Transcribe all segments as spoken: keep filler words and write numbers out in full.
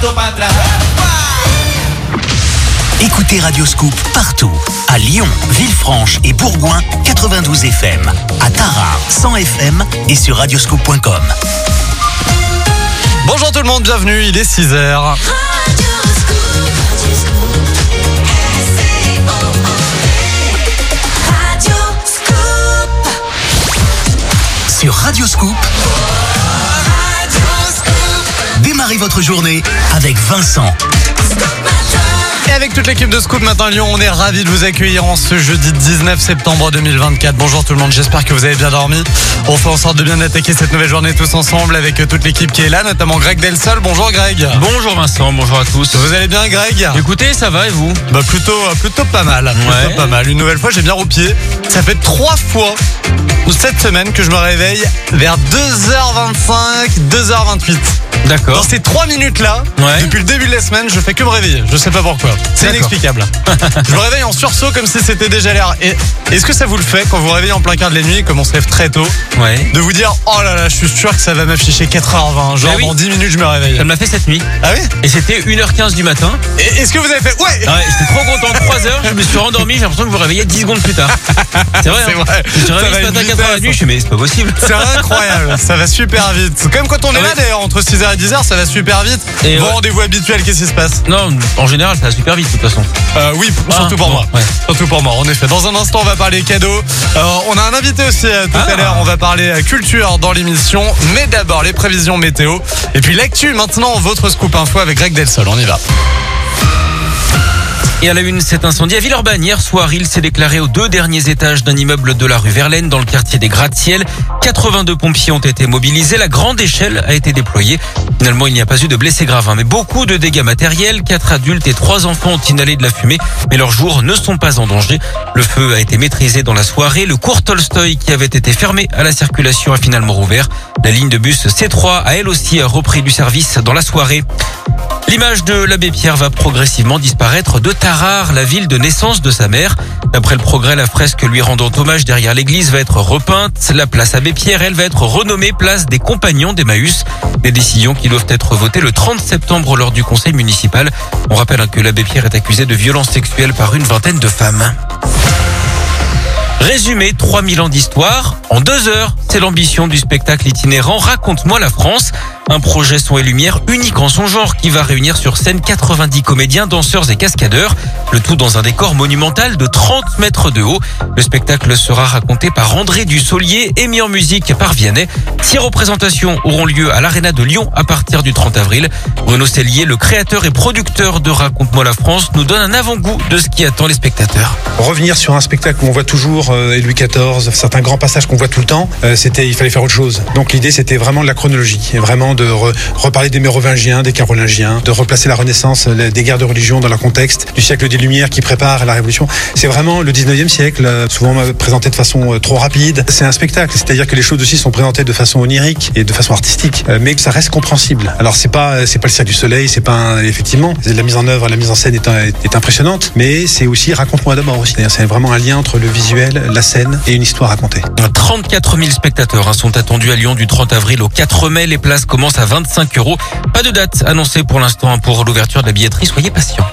Écoutez Radioscoop partout. À Lyon, Villefranche et Bourgoin, quatre-vingt-douze F M. À Tarare, cent F M et sur radioscoop point com. Bonjour tout le monde, bienvenue, il est six heures. Sur Radioscoop, démarrez votre journée avec Vincent. Et avec toute l'équipe de Scoop Matin Lyon, on est ravis de vous accueillir en ce jeudi dix-neuf septembre deux mille vingt-quatre. Bonjour tout le monde, j'espère que vous avez bien dormi. On fait en sorte de bien attaquer cette nouvelle journée tous ensemble avec toute l'équipe qui est là, notamment Greg Delsol. Bonjour Greg. Bonjour Vincent, bonjour à tous. Vous allez bien Greg? Écoutez, ça va et vous? Bah plutôt, plutôt pas mal, plutôt Ouais. pas mal. Une nouvelle fois, j'ai bien roupié. Ça fait trois fois cette semaine que je me réveille vers deux heures vingt-cinq, deux heures vingt-huit. D'accord. Dans ces trois minutes-là, Ouais. depuis le début de la semaine, je fais que me réveiller. Je sais pas pourquoi. C'est D'accord. inexplicable. Je me réveille en sursaut comme si c'était déjà l'heure. Et est-ce que ça vous le fait quand vous vous réveillez en plein quart de la nuit, comme on se lève très tôt, Ouais. de vous dire oh là là, je suis sûr que ça va m'afficher quatre heures vingt, genre Ah oui. dans dix minutes je me réveille. Ça me l'a fait cette nuit. Ah oui? Et c'était une heure quinze du matin. Et est-ce que vous avez fait ouais? Ouais, j'étais trop content. trois heures, je me suis rendormi, j'ai l'impression que vous réveillez dix secondes plus tard. C'est vrai, C'est hein. vrai. Je me suis Ça va réveillé ce une matin à quatre heures la vitesse. nuit, je suis mais c'est pas possible. C'est incroyable, ça va super vite. Comme quand on est Ah là ouais. d'ailleurs, entre six heures et dix heures, ça va super vite. Et Vos ouais. rendez-vous habituels, qu'est-ce qui se passe? Non, en général, ça va super vite de toute façon. Euh, oui, surtout Ah, pour bon, moi. ouais. Surtout pour moi, en effet. Dans un instant, on va parler cadeaux. Euh, on a un invité aussi euh, tout Ah. à l'heure. On va parler euh, culture dans l'émission. Mais d'abord, les prévisions météo. Et puis l'actu, maintenant, votre scoop info avec Greg Delsol. On y va. Et à la une, cet incendie à Villeurbanne. Hier soir, il s'est déclaré aux deux derniers étages d'un immeuble de la rue Verlaine, dans le quartier des Gratte-Ciel. quatre-vingt-deux pompiers ont été mobilisés. La grande échelle a été déployée. Finalement, il n'y a pas eu de blessés graves, hein, mais beaucoup de dégâts matériels. Quatre adultes et trois enfants ont inhalé de la fumée, mais leurs jours ne sont pas en danger. Le feu a été maîtrisé dans la soirée. Le cours Tolstoï, qui avait été fermé à la circulation, a finalement rouvert. La ligne de bus C trois a elle aussi repris du service dans la soirée. L'image de l'abbé Pierre va progressivement disparaître de Tarare, la ville de naissance de sa mère. D'après le Progrès, la fresque lui rendant hommage derrière l'église va être repeinte. La place Abbé Pierre, elle, va être renommée place des Compagnons d'Emmaüs. Des décisions qui doivent être votées le trente septembre lors du conseil municipal. On rappelle que l'abbé Pierre est accusé de violences sexuelles par une vingtaine de femmes. Résumé, trois mille ans d'histoire en deux heures. C'est l'ambition du spectacle itinérant Raconte-moi la France. Un projet son et lumière unique en son genre qui va réunir sur scène quatre-vingt-dix comédiens, danseurs et cascadeurs. Le tout dans un décor monumental de trente mètres de haut. Le spectacle sera raconté par André Dussolier et mis en musique par Vianney. Six représentations auront lieu à l'Arena de Lyon à partir du trente avril. Bruno Cellier, le créateur et producteur de Raconte-moi la France, nous donne un avant-goût de ce qui attend les spectateurs. Revenir sur un spectacle où on voit toujours euh, Louis quatorze, certains grands passages qu'on voit tout le temps, euh, c'était, il fallait faire autre chose. Donc l'idée, c'était vraiment de la chronologie, et vraiment de re- reparler des Mérovingiens, des Carolingiens, de replacer la Renaissance, les- des guerres de religion dans leur contexte, du siècle des Lumières qui prépare la Révolution. C'est vraiment le dix-neuvième siècle, euh, souvent présenté de façon euh, trop rapide. C'est un spectacle, c'est-à-dire que les choses aussi sont présentées de façon onirique et de façon artistique, euh, mais que ça reste compréhensible. Alors c'est pas, c'est pas le Cirque du Soleil, c'est pas un- effectivement la mise en œuvre, la mise en scène est, est impressionnante, mais c'est aussi raconte-moi d'abord aussi. C'est-à-dire, c'est vraiment un lien entre le visuel, la scène et une histoire racontée. trente-quatre mille spectateurs hein, sont attendus à Lyon du trente avril au quatre mai. Les places commencent à vingt-cinq euros. Pas de date annoncée pour l'instant pour l'ouverture de la billetterie. Soyez patients.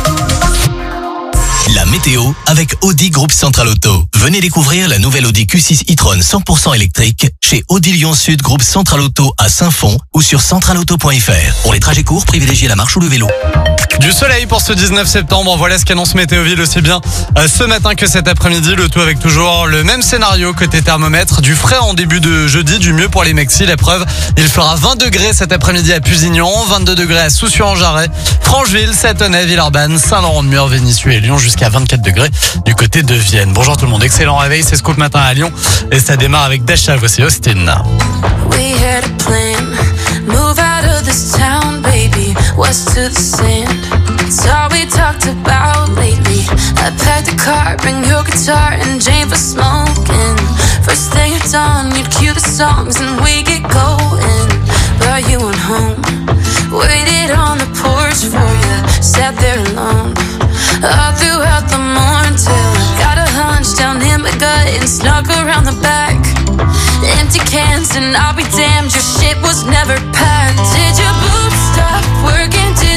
La météo avec Audi Groupe Central Auto. Venez découvrir la nouvelle Audi Q six e-tron cent pour cent électrique chez Audi Lyon Sud Groupe Central Auto à Saint-Fond ou sur central auto point f r. Pour les trajets courts, privilégiez la marche ou le vélo. Du soleil pour ce dix-neuf septembre, voilà ce qu'annonce Météoville aussi bien euh, ce matin que cet après-midi. Le tout avec toujours le même scénario côté thermomètre. Du frais en début de jeudi, du mieux pour les maxis. La preuve, il fera vingt degrés cet après-midi à Pusignan, vingt-deux degrés à Soucy-en-Jarret, Francheville, Sathonay, Villeurbanne, Saint-Laurent-de-Mur, Vénissieux et Lyon jusqu'à vingt-quatre degrés du côté de Vienne. Bonjour tout le monde, excellent réveil, c'est Scoop Matin à Lyon et ça démarre avec Dasha, voici Austin. We had a plan, move out of this town, baby, west to the sand. It's all we talked about lately. I packed a car, bring your guitar and Jane for smoking. First thing at dawn, you'd cue the songs and we get going. But you went home, waited on the porch for you, sat there alone. All throughout the morning till I got a hunch down in my gut and snuck around the back. Empty cans and I'll be damned, your shit was never packed. Did your boobs stop working? Did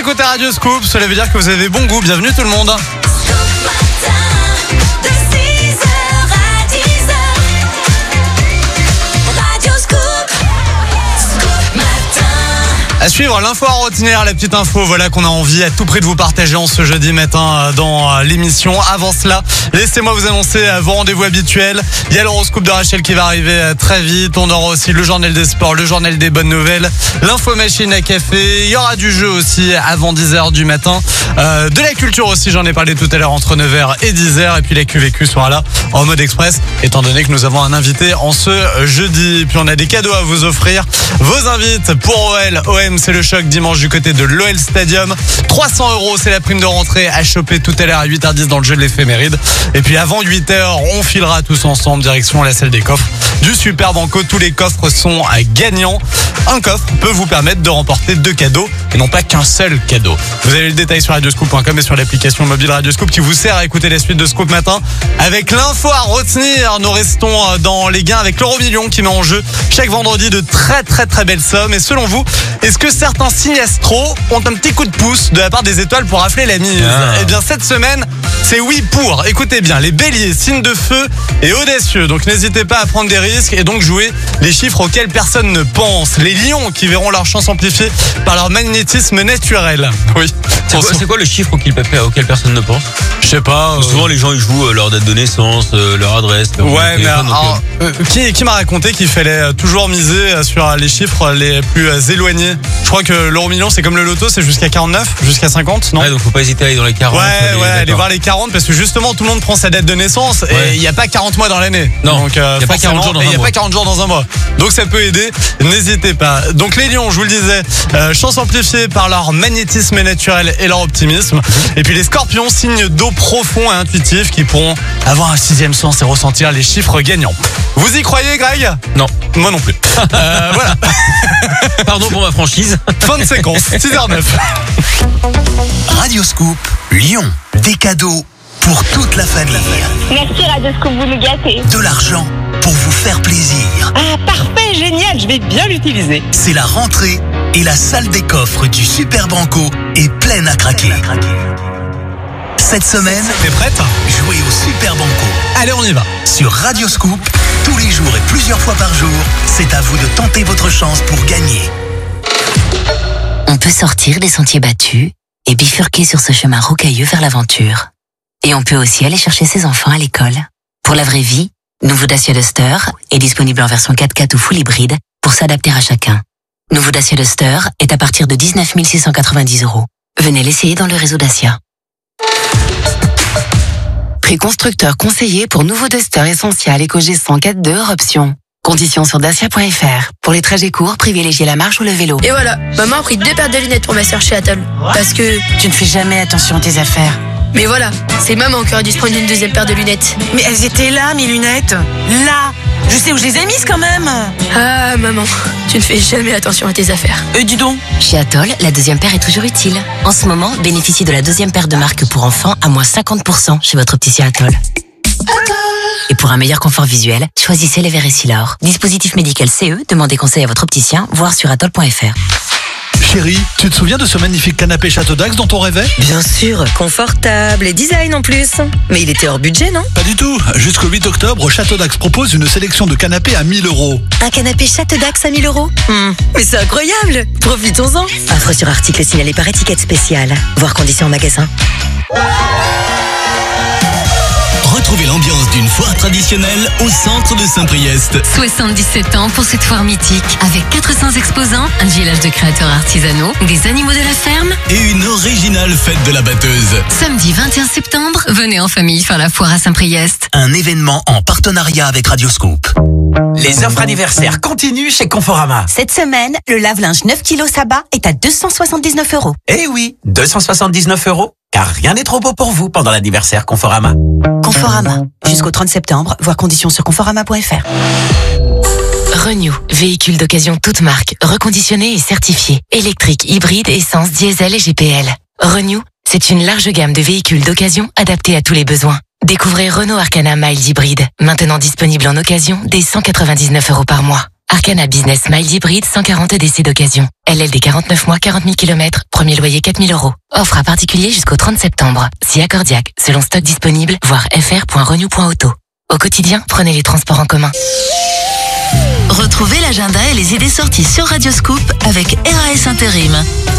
écoutez Radio Scoop, cela veut dire que vous avez bon goût. Bienvenue tout le monde. À suivre, l'info à retenir, la petite info, voilà qu'on a envie à tout prix de vous partager en ce jeudi matin dans l'émission. Avant cela, laissez-moi vous annoncer vos rendez-vous habituels. Il y a l'horoscope de Rachel qui va arriver très vite. On aura aussi le journal des sports, le journal des bonnes nouvelles, l'info machine à café. Il y aura du jeu aussi avant dix heures du matin. Euh, de la culture aussi, j'en ai parlé tout à l'heure entre neuf heures et dix heures. Et puis la Q V Q sera là en mode express, étant donné que nous avons un invité en ce jeudi. Et puis on a des cadeaux à vous offrir. Vos invites pour O L, O M, c'est le choc dimanche du côté de l'O L Stadium. trois cents euros, c'est la prime de rentrée à choper tout à l'heure à huit heures dix dans le jeu de l'éphéméride. Et puis avant huit heures, on filera tous ensemble direction la salle des coffres du Super Banco. Tous les coffres sont gagnants. Un coffre peut vous permettre de remporter deux cadeaux et non pas qu'un seul cadeau. Vous avez le détail sur radioscoop point com et sur l'application mobile Radioscoop qui vous sert à écouter la suite de Scoop Matin. Avec l'info à retenir, nous restons dans les gains avec l'euro million qui met en jeu chaque vendredi de très très très belles sommes. Et selon vous, est-ce que certains signes astro ont un petit coup de pouce de la part des étoiles pour rafler la mise? Ah. Eh bien cette semaine, c'est oui pour. Écoutez bien, les béliers, signes de feu et audacieux. Donc n'hésitez pas à prendre des risques et donc jouer les chiffres auxquels personne ne pense. Les lions qui verront leur chance amplifiée par leur magnétisme naturel. Oui. C'est quoi, c'est quoi le chiffre auquel, auquel personne ne pense? Je sais pas. Euh... Souvent les gens ils jouent euh, leur date de naissance, euh, leur adresse. Leur ouais, mais téléphone, alors, euh, qui, qui m'a raconté qu'il fallait toujours miser sur les chiffres les plus éloignés? Je crois que l'euro million c'est comme le loto, c'est jusqu'à quarante-neuf, jusqu'à cinquante, non? Ouais, donc faut pas hésiter à aller dans les quarante. Ouais, aller, ouais, aller voir les quarante parce que justement tout le monde prend sa date de naissance ouais. et il n'y a pas quarante mois dans l'année. Non, donc euh, il n'y a pas quarante jours dans un mois. Il n'y a pas quarante jours dans un mois. Donc ça peut aider, n'hésitez pas. Donc les lions, je vous le disais, euh, chance amplifiée par leur magnétisme naturel et leur optimisme. Et puis les scorpions, signes d'eau profond et intuitifs qui pourront avoir un sixième sens et ressentir les chiffres gagnants. Vous y croyez, Greg? Non. Moi non plus. Euh, voilà. Pardon pour ma franchise. Fin de séquence, six heures neuf. Radioscoop, Lyon. Des cadeaux pour toute la famille. Merci Radioscoop, vous nous gâtez. De l'argent pour vous faire plaisir. Ah parfait, génial, je vais bien l'utiliser. C'est la rentrée et la salle des coffres du Super Banco est pleine à craquer. Cette semaine, t'es prête? Jouez au Super Banco. Allez, on y va. Sur Radioscoop, tous les jours et plusieurs fois par jour, c'est à vous de tenter votre chance pour gagner. On peut sortir des sentiers battus et bifurquer sur ce chemin rocailleux vers l'aventure. Et on peut aussi aller chercher ses enfants à l'école. Pour la vraie vie, nouveau Dacia Duster est disponible en version quatre-quatre ou full hybride pour s'adapter à chacun. Nouveau Dacia Duster est à partir de dix-neuf mille six cent quatre-vingt-dix euros. Venez l'essayer dans le réseau Dacia. Prix constructeur conseillé pour nouveau Duster Essential EcoG cent quatre deux hors option. Conditions sur dacia point f r. Pour les trajets courts, privilégiez la marche ou le vélo. Et voilà, maman a pris deux paires de lunettes pour ma soeur chez Atoll. Parce que... Tu ne fais jamais attention à tes affaires. Mais voilà, c'est maman qui aurait dû se prendre une deuxième paire de lunettes. Mais elles étaient là, mes lunettes. Là. Je sais où je les ai mises quand même. Ah, maman, tu ne fais jamais attention à tes affaires. Euh, dis donc. Chez Atoll, la deuxième paire est toujours utile. En ce moment, bénéficiez de la deuxième paire de marque pour enfants à moins cinquante pour cent chez votre opticien Atoll. Et pour un meilleur confort visuel, choisissez les verres Essilor. Dispositif médical C E, demandez conseil à votre opticien, voire sur atoll point f r. Chérie, tu te souviens de ce magnifique canapé Château d'Axe dont on rêvait? Bien sûr, confortable et design en plus. Mais il était hors budget, non? Pas du tout. Jusqu'au huit octobre, Château d'Axe propose une sélection de canapés à mille euros. Un canapé Château d'Axe à mille euros mmh. Mais c'est incroyable. Profitons-en. Offre sur article signalé par étiquette spéciale. Voir conditions en magasin. Retrouvez l'ambiance d'une foire traditionnelle au centre de Saint-Priest. soixante-dix-sept ans pour cette foire mythique. Avec quatre cents exposants, un village de créateurs artisanaux, des animaux de la ferme et une originale fête de la batteuse. Samedi vingt et un septembre, venez en famille faire la foire à Saint-Priest. Un événement en partenariat avec Radioscoop. Les offres anniversaires continuent chez Conforama. Cette semaine, le lave-linge neuf kilos Saba est à deux cent soixante-dix-neuf euros. Eh oui, deux cent soixante-dix-neuf euros. Car rien n'est trop beau pour vous pendant l'anniversaire Conforama. Conforama. Jusqu'au trente septembre, voir conditions sur conforama point f r. Renew, véhicule d'occasion toute marque, reconditionné et certifié. Électrique, hybride, essence, diesel et G P L. Renew, c'est une large gamme de véhicules d'occasion adaptés à tous les besoins. Découvrez Renault Arcana Mild Hybride, maintenant disponible en occasion dès cent quatre-vingt-dix-neuf euros par mois. Arcana Business Smile Hybride, cent quarante D C d'occasion. L L D quarante-neuf mois, quarante mille kilomètres. Premier loyer quatre mille euros. Offre à particulier jusqu'au trente septembre. Si accordiaque, selon stock disponible, voir f r point renew point auto. Au quotidien, prenez les transports en commun. Retrouvez l'agenda et les idées sorties sur Radioscoop avec R A S Intérim.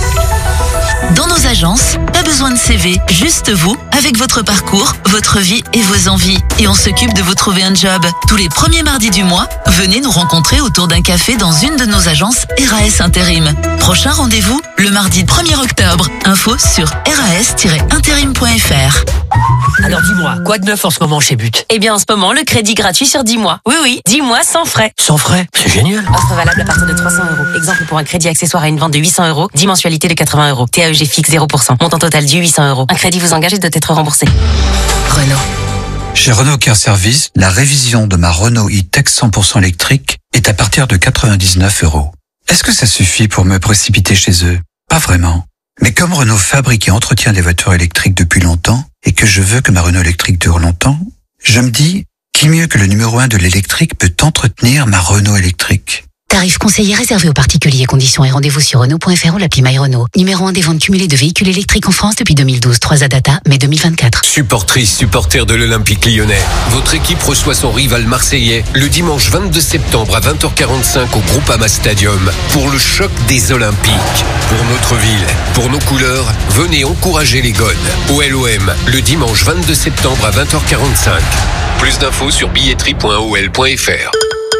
Dans nos agences, pas besoin de C V, juste vous, avec votre parcours, votre vie et vos envies. Et on s'occupe de vous trouver un job. Tous les premiers mardis du mois, venez nous rencontrer autour d'un café dans une de nos agences R A S Intérim. Prochain rendez-vous, le mardi premier octobre. Info sur r a s tiret intérim point f r. Alors dis-moi, quoi de neuf en ce moment chez But? Eh bien en ce moment, le crédit gratuit sur dix mois. Oui, oui, dix mois sans frais. Sans frais? C'est génial. Offre valable à partir de trois cents euros. Exemple pour un crédit accessoire à une vente de huit cents euros, dix mensualités de quatre-vingts euros. T A E G fixe zéro pour cent. Montant total du huit cents euros. Un crédit vous engage et doit être remboursé. Renault. Chez Renault Care Service, la révision de ma Renault e-Tech cent pour cent électrique est à partir de quatre-vingt-dix-neuf euros. Est-ce que ça suffit pour me précipiter chez eux? Pas vraiment. Mais comme Renault fabrique et entretient des voitures électriques depuis longtemps, et que je veux que ma Renault électrique dure longtemps, je me dis, qui mieux que le numéro un de l'électrique peut entretenir ma Renault électrique? Tarif conseillé réservé aux particuliers. Conditions et rendez-vous sur Renault point f r ou l'appli My Renault. Numéro un des ventes cumulées de véhicules électriques en France depuis deux mille douze. trois A Data, mai deux mille vingt-quatre. Supportrice, supporter de l'Olympique lyonnais. Votre équipe reçoit son rival marseillais le dimanche vingt-deux septembre à vingt heures quarante-cinq au Groupama Stadium pour le choc des Olympiques. Pour notre ville, pour nos couleurs, venez encourager les Gones au L O M le dimanche vingt-deux septembre à vingt heures quarante-cinq. Plus d'infos sur billetterie point o l point f r.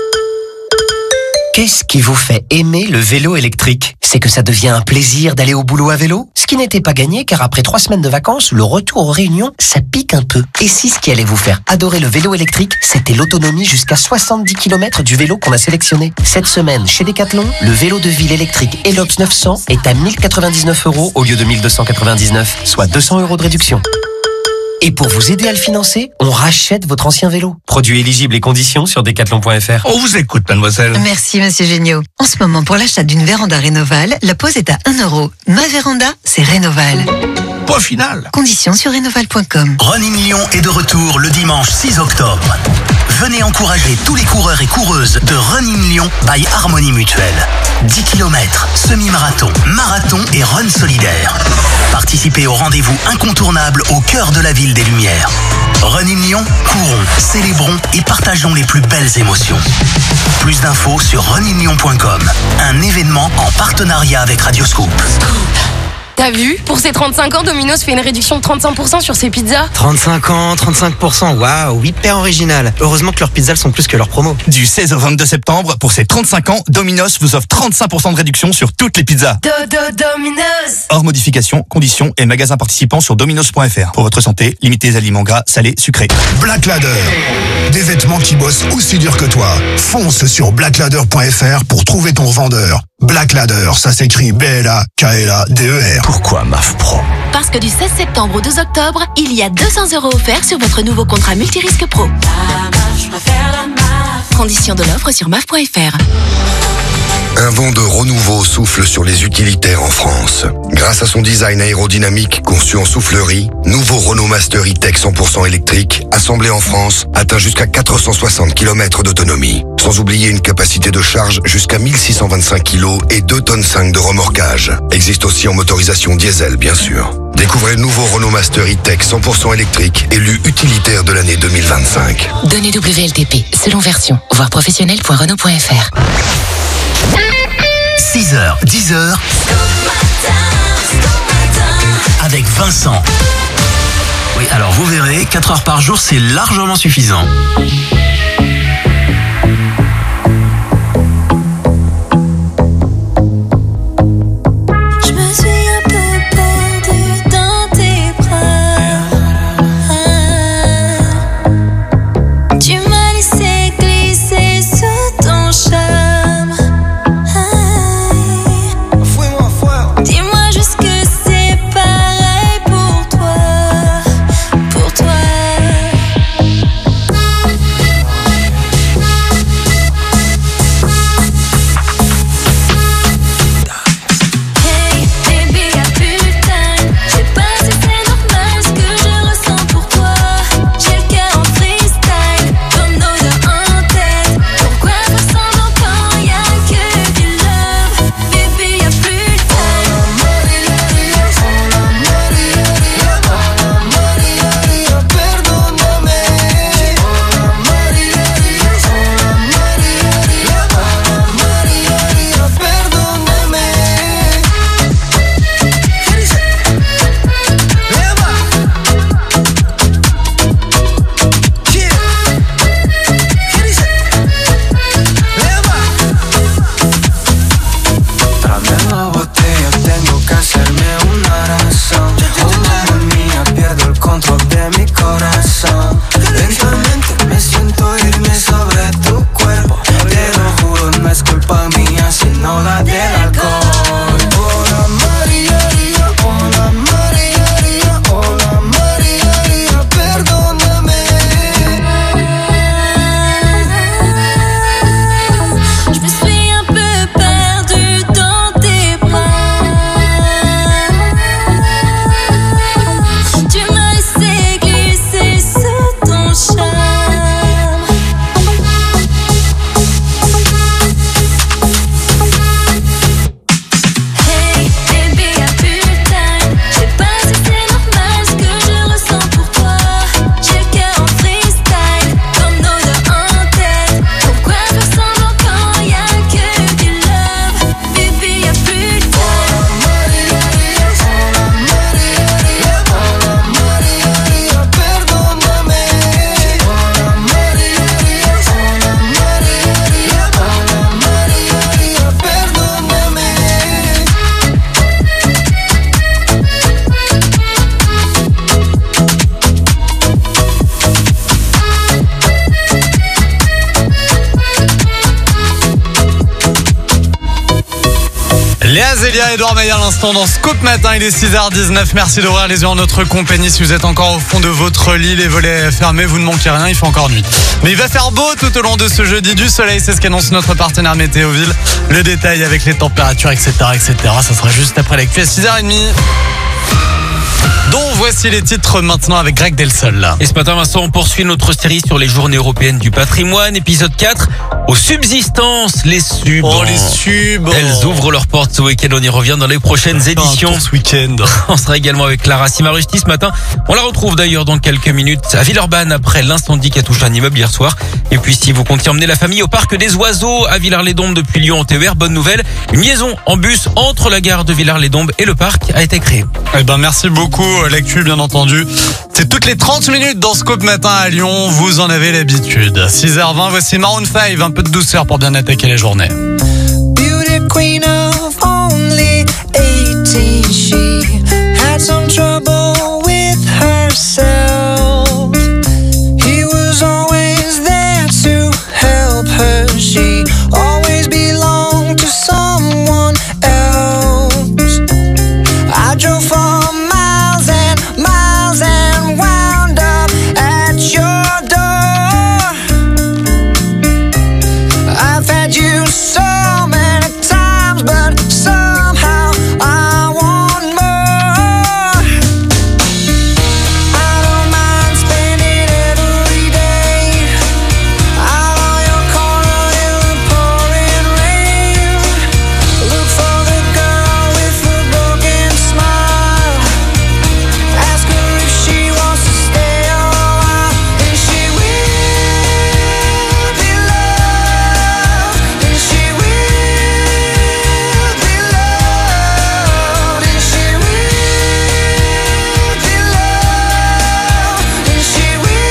Qu'est-ce qui vous fait aimer le vélo électrique? C'est que ça devient un plaisir d'aller au boulot à vélo? Ce qui n'était pas gagné, car après trois semaines de vacances, le retour aux réunions, ça pique un peu. Et si ce qui allait vous faire adorer le vélo électrique, c'était l'autonomie jusqu'à soixante-dix kilomètres du vélo qu'on a sélectionné. Cette semaine, chez Decathlon, le vélo de ville électrique Elops neuf cents est à mille quatre-vingt-dix-neuf euros au lieu de mille deux cent quatre-vingt-dix-neuf, soit deux cents euros de réduction. Et pour vous aider à le financer, on rachète votre ancien vélo. Produits éligibles et conditions sur decathlon point f r. On vous écoute, mademoiselle. Merci, monsieur Géniaud. En ce moment, pour l'achat d'une véranda Rénoval, la pose est à un euro. Ma véranda, c'est Rénoval. Point final. Conditions sur rénoval point com. Running Lyon est de retour le dimanche six octobre. Venez encourager tous les coureurs et coureuses de Running Lyon by Harmonie Mutuelle. dix kilomètres, semi-marathon, marathon et run solidaire. Participez au rendez-vous incontournable au cœur de la ville des Lumières. Running Lyon, courons, célébrons et partageons les plus belles émotions. Plus d'infos sur running lyon point com. Un événement en partenariat avec Radioscoop. T'as vu? Pour ses trente-cinq ans, Domino's fait une réduction de trente-cinq pour cent sur ses pizzas. trente-cinq ans, trente-cinq pour cent, waouh, hyper original. Heureusement que leurs pizzas sont plus que leurs promos. Du seize au vingt-deux septembre, pour ses trente-cinq ans, Domino's vous offre trente-cinq pour cent de réduction sur toutes les pizzas. Dodo Domino's. Hors modification, conditions et magasins participants sur dominos point f r. Pour votre santé, limitez les aliments gras, salés, sucrés. Black Ladder. Des vêtements qui bossent aussi dur que toi. Fonce sur black ladder point f r pour trouver ton revendeur. Black Ladder, ça s'écrit B L A K L A D E R. Pourquoi M A F Pro? Parce que du seize septembre au douze octobre, il y a deux cents euros offerts sur votre nouveau contrat multirisque pro. Conditions de l'offre sur M A F point f r. Un vent de renouveau souffle sur les utilitaires en France. Grâce à son design aérodynamique conçu en soufflerie, nouveau Renault Master e-Tech cent pour cent électrique, assemblé en France, atteint jusqu'à quatre cent soixante kilomètres d'autonomie. Sans oublier une capacité de charge jusqu'à mille six cent vingt-cinq kilos et deux tonnes cinq de remorquage. Existe aussi en motorisation diesel, bien sûr. Découvrez le nouveau Renault Master e-Tech cent pour cent électrique, élu utilitaire de l'année deux mille vingt-cinq. Données W L T P, selon version. Voir professionnel point renault point f r. six heures, dix heures. Avec Vincent. Oui, alors vous verrez, quatre heures par jour, c'est largement suffisant. Léa Zélia, Edouard Maillard à l'instant dans Scoop Matin, il est six heures dix-neuf. Merci d'ouvrir les yeux en notre compagnie. Si vous êtes encore au fond de votre lit, les volets fermés, vous ne manquez rien, il fait encore nuit. Mais il va faire beau tout au long de ce jeudi. Du soleil, c'est ce qu'annonce notre partenaire Météoville. Le détail avec les températures, et cetera, et cetera. Ça sera juste après l'actu à six heures trente. Donc voici les titres maintenant avec Greg Delsol. Et ce matin, Vincent, on poursuit notre série sur les journées européennes du patrimoine. Épisode quatre, aux subsistances, les subs. Oh, les subs. Elles ouvrent leurs portes ce week-end. On y revient dans les prochaines éditions. Ce week-end. On sera également avec Clara Simarusti ce matin. On la retrouve d'ailleurs dans quelques minutes à Villeurbanne après l'incendie qui a touché un immeuble hier soir. Et puis si vous comptiez emmener la famille au parc des oiseaux à Villars-les-Dombes depuis Lyon en T E R, bonne nouvelle. Une liaison en bus entre la gare de Villars-les-Dombes et le parc a été créée. Eh ben, merci beaucoup. L'actu, bien entendu. C'est toutes les trente minutes dans Scoop Matin à Lyon. Vous en avez l'habitude. six heures vingt, voici Maroon cinq. Un peu de douceur pour bien attaquer la journée. Beauty queen of only eighteen, she had some trouble with herself. He was always there to help her. She always belonged to someone else. I drove for miles and miles and wound up at your door. I've had you so many times, but somehow I want more. I don't mind spending every day out on your corner in the pouring rain. Look for the girl with the broken smile. Ask her if she wants to stay a while, and she will be loved, and she will be loved, and she will be loved, and she will be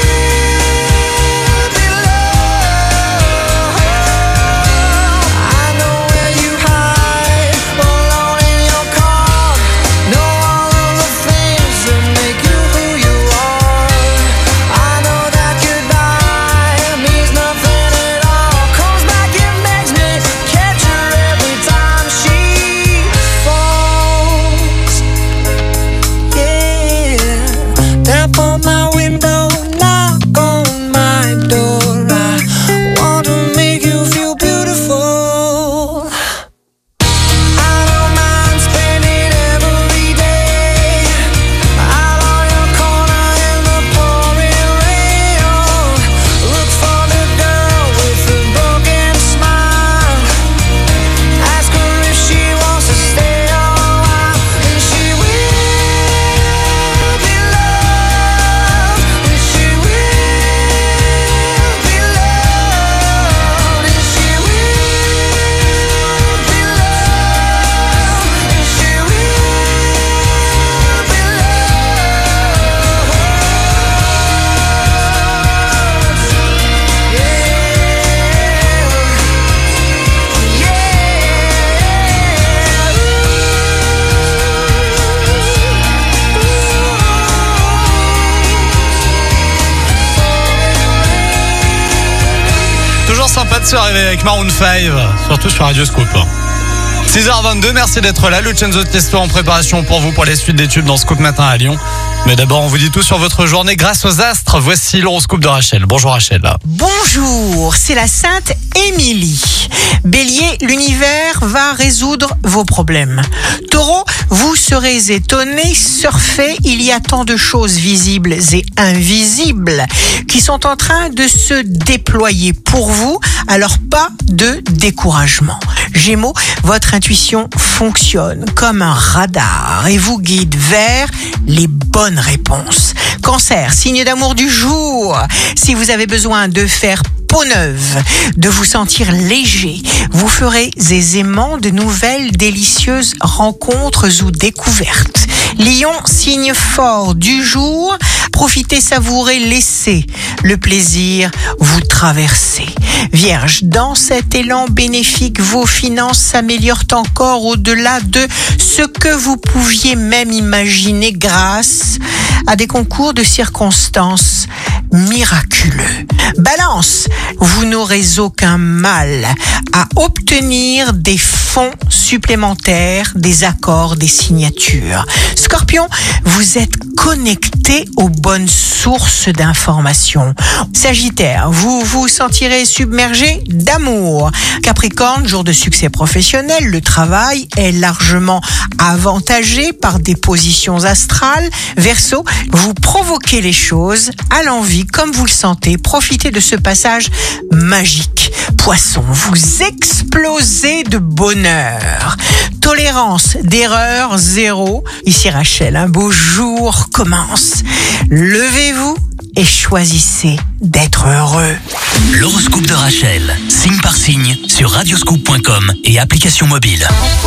loved. I know where you hide, alone in your car. Know all of the things that make you who you are. I know that goodbye means nothing at all. Comes back and makes me catch her every time she falls. Yeah, tap on my window, knock on my door. I want to make you feel beautiful. I don't mind spending every day out on your corner in the pouring rain. Look for the girl with the broken smile. Ask her if she wants to stay a while, and she will be loved, and she will be loved, and she will be loved, and she will be Toujours sympa de se réveiller avec Maroon cinq, surtout sur Radio Scoop. six heures vingt-deux, merci d'être là. Lucenzo Testo en préparation pour vous pour les suites des tubes dans Scoop Matin à Lyon. Mais d'abord, on vous dit tout sur votre journée grâce aux astres. Voici l'horoscope de Rachel. Bonjour Rachel. Bonjour, c'est la Sainte Émilie. Bélier, l'univers va résoudre vos problèmes. Taureau, vous serez étonné, surfez, il y a tant de choses visibles et invisibles qui sont en train de se déployer pour vous, alors pas de découragement. Gémeaux, votre intuition fonctionne comme un radar et vous guide vers les bonnes réponses. Cancer, signe d'amour du jour. Si vous avez besoin de faire peau neuve, de vous sentir léger, vous ferez aisément de nouvelles délicieuses rencontres ou découvertes. Lion, signe fort du jour, profitez, savourez, laissez le plaisir vous traverser. Vierge, dans cet élan bénéfique, vos finances s'améliorent encore au-delà de ce que vous pouviez même imaginer grâce à des concours de circonstances miraculeux. Balance, vous n'aurez aucun mal à obtenir des fonds supplémentaires, des accords, des signatures. Scorpion, vous êtes connecté aux bonnes sources d'informations. Sagittaire, vous vous sentirez submergé d'amour. Capricorne, jour de succès professionnel, le travail est largement avantagé par des positions astrales. Verseau, vous provoquez les choses à l'envie comme vous le sentez. Profitez de ce passage magique. Poisson, vous explosez de bonheur. Tolérance d'erreur zéro. Ici Rachel, un beau jour commence. Levez-vous et choisissez d'être heureux. L'horoscope de Rachel, signe par signe, sur radioscoop point com et application mobile.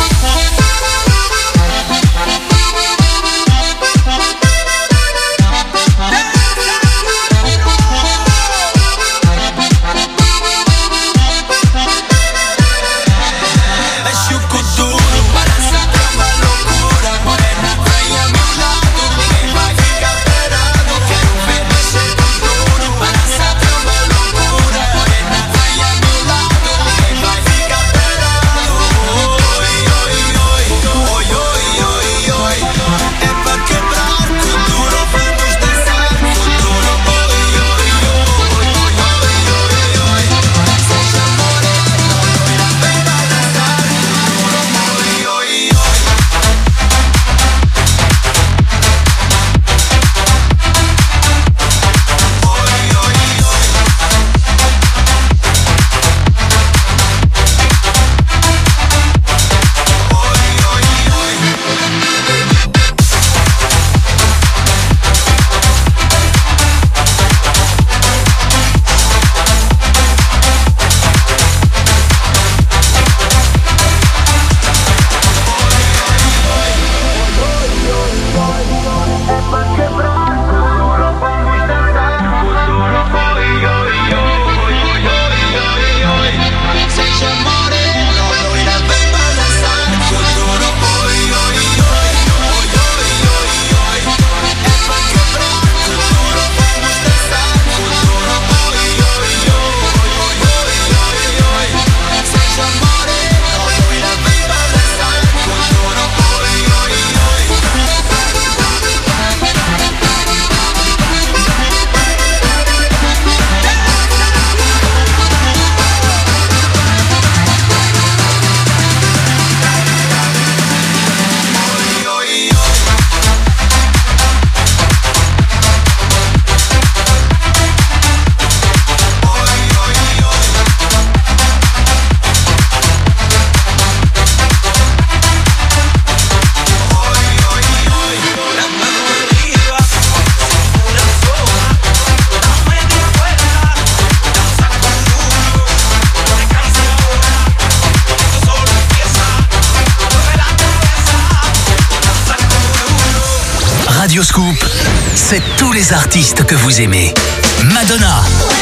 Radioscoop, c'est tous les artistes que vous aimez. Madonna,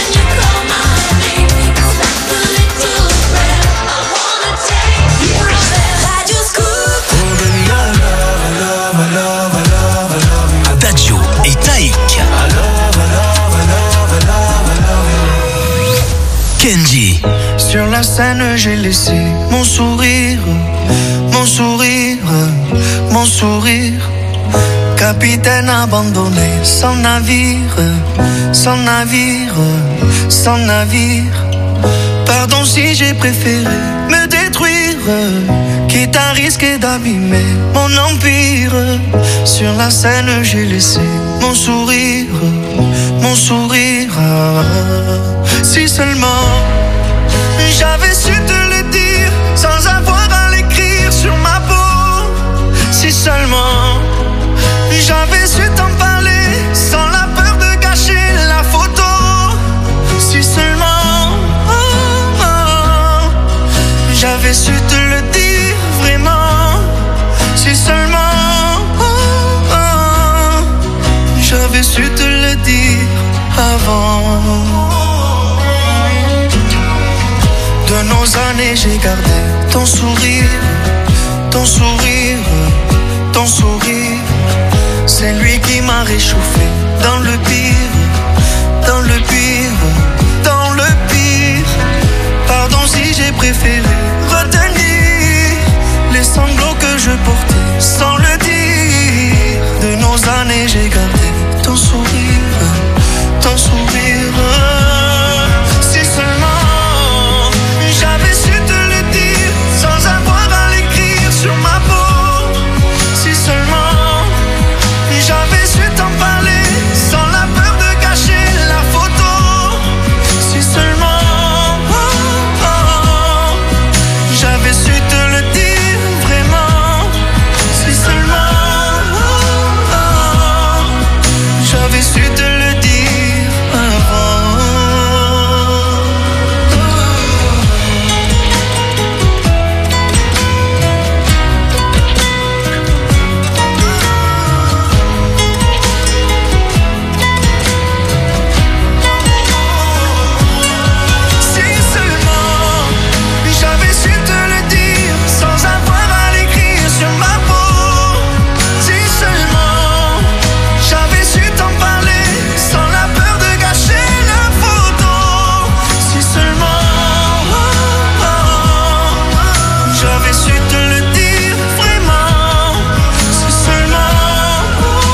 Dadju et Taïk, Kenji. Sur la scène, j'ai laissé mon sourire, mon sourire, mon sourire. Capitaine abandonné, sans navire, sans navire, sans navire. Pardon si j'ai préféré me détruire, quitte à risquer d'abîmer mon empire. Sur la scène, j'ai laissé mon sourire, mon sourire. Si seulement j'avais su te le dire, sans avoir à l'écrire sur ma peau. Si seulement j'avais su t'en parler, sans la peur de gâcher la photo. Si seulement oh, oh, j'avais su te le dire vraiment. Si seulement oh, oh, j'avais su te le dire avant. De nos années j'ai gardé ton sourire, ton sourire, ton sourire. C'est lui qui m'a réchauffé dans le pire, dans préféré retenir les sanglots que je portais sans le dire. De nos années, j'ai gardé ton sourire, ton sourire. Si seulement j'avais su te le dire sans avoir à l'écrire sur ma peau. Si seulement j'avais su t'en parler sans la peur de cacher la photo. Si seulement oh, oh, j'avais su te le dire vraiment. Si seulement oh, oh, j'avais su te le dire avant. Si seulement j'avais su te le dire sans avoir à l'écrire sur ma peau. Si seulement j'avais su t'en parler sans la peur de gâcher la photo. Si seulement oh, oh, j'avais su te le dire vraiment. Si seulement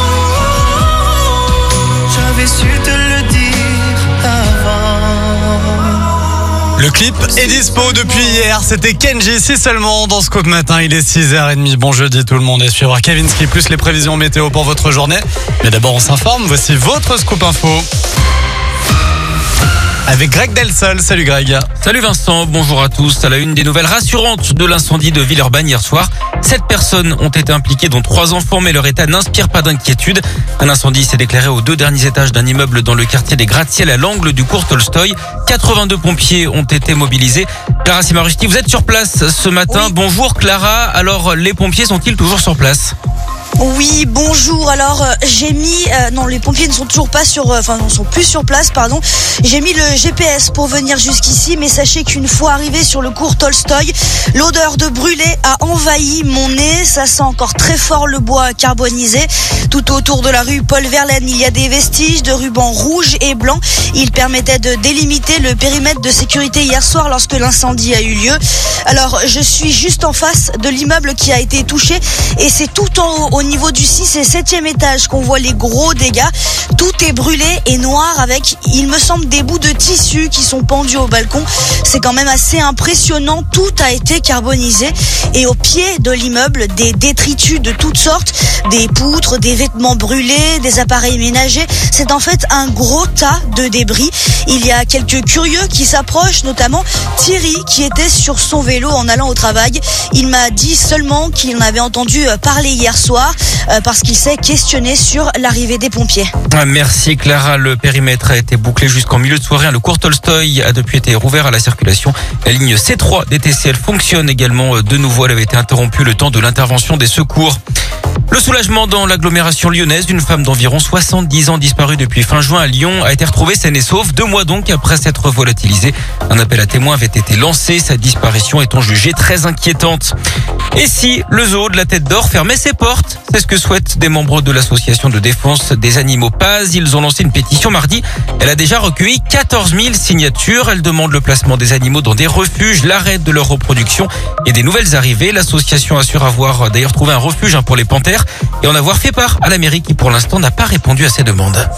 oh, j'avais su te le dire avant. Le clip est dispo depuis hier, c'était Kenji, si seulement dans Scoop Matin, il est six heures trente, bon jeudi tout le monde, et suivra Kavinsky plus les prévisions météo pour votre journée. Mais d'abord on s'informe, voici votre Scoop Info. Avec Greg Delsol, salut Greg. Salut Vincent, bonjour à tous. À la une des nouvelles rassurantes de l'incendie de Villeurbanne hier soir. Sept personnes ont été impliquées, dont trois enfants, mais leur état n'inspire pas d'inquiétude. Un incendie s'est déclaré aux deux derniers étages d'un immeuble dans le quartier des Gratte-Ciel à l'angle du cours Tolstoï. quatre-vingt-deux pompiers ont été mobilisés. Clara Simarusti, vous êtes sur place ce matin. Oui. Bonjour Clara. Alors, les pompiers sont-ils toujours sur place ? Oui, bonjour. Alors euh, j'ai mis, euh, non, les pompiers ne sont toujours pas sur, euh, enfin, ne sont plus sur place, pardon. J'ai mis le G P S pour venir jusqu'ici, mais sachez qu'une fois arrivé sur le cours Tolstoï, l'odeur de brûlé a envahi mon nez. Ça sent encore très fort le bois carbonisé. Tout autour de la rue Paul Verlaine, il y a des vestiges de rubans rouges et blancs. Ils permettaient de délimiter le périmètre de sécurité hier soir lorsque l'incendie a eu lieu. Alors, je suis juste en face de l'immeuble qui a été touché, et c'est tout en haut, au niveau du six et septième étage, qu'on voit les gros dégâts. Tout est brûlé et noir, avec, il me semble, des bouts de tissu qui sont pendus au balcon. C'est quand même assez impressionnant. Tout a été carbonisé, et au pied de l'immeuble, des détritus de toutes sortes, des poutres, des vêtements brûlés, des appareils ménagers. C'est en fait un gros tas de débris. Il y a quelques curieux qui s'approchent, notamment Thierry, qui était sur son vélo en allant au travail. Il m'a dit seulement qu'il en avait entendu parler hier soir, euh, parce qu'il s'est questionné sur l'arrivée des pompiers. Merci Clara. Le périmètre a été bouclé jusqu'en milieu de soirée. Le cours Tolstoï a depuis été rouvert à la circulation. La ligne C trois des T C L fonctionne également de nouveau. Elle avait été interrompue le temps de l'intervention des secours. Le soulagement dans l'agglomération lyonnaise. Une femme d'environ soixante-dix ans disparue depuis fin juin à Lyon a été retrouvée saine et sauve, deux mois donc après s'être volatilisée. Un appel à témoins avait été lancé, sa disparition étant jugée très inquiétante. Et si le zoo de la Tête d'Or fermait ses portes? C'est ce que souhaitent des membres de l'association de défense des animaux Paz. Ils ont lancé une pétition mardi. Elle a déjà recueilli quatorze mille signatures. Elle demande le placement des animaux dans des refuges, l'arrêt de leur reproduction et des nouvelles arrivées. L'association assure avoir d'ailleurs trouvé un refuge pour les panthères et en avoir fait part à la mairie qui pour l'instant n'a pas répondu à ces demandes.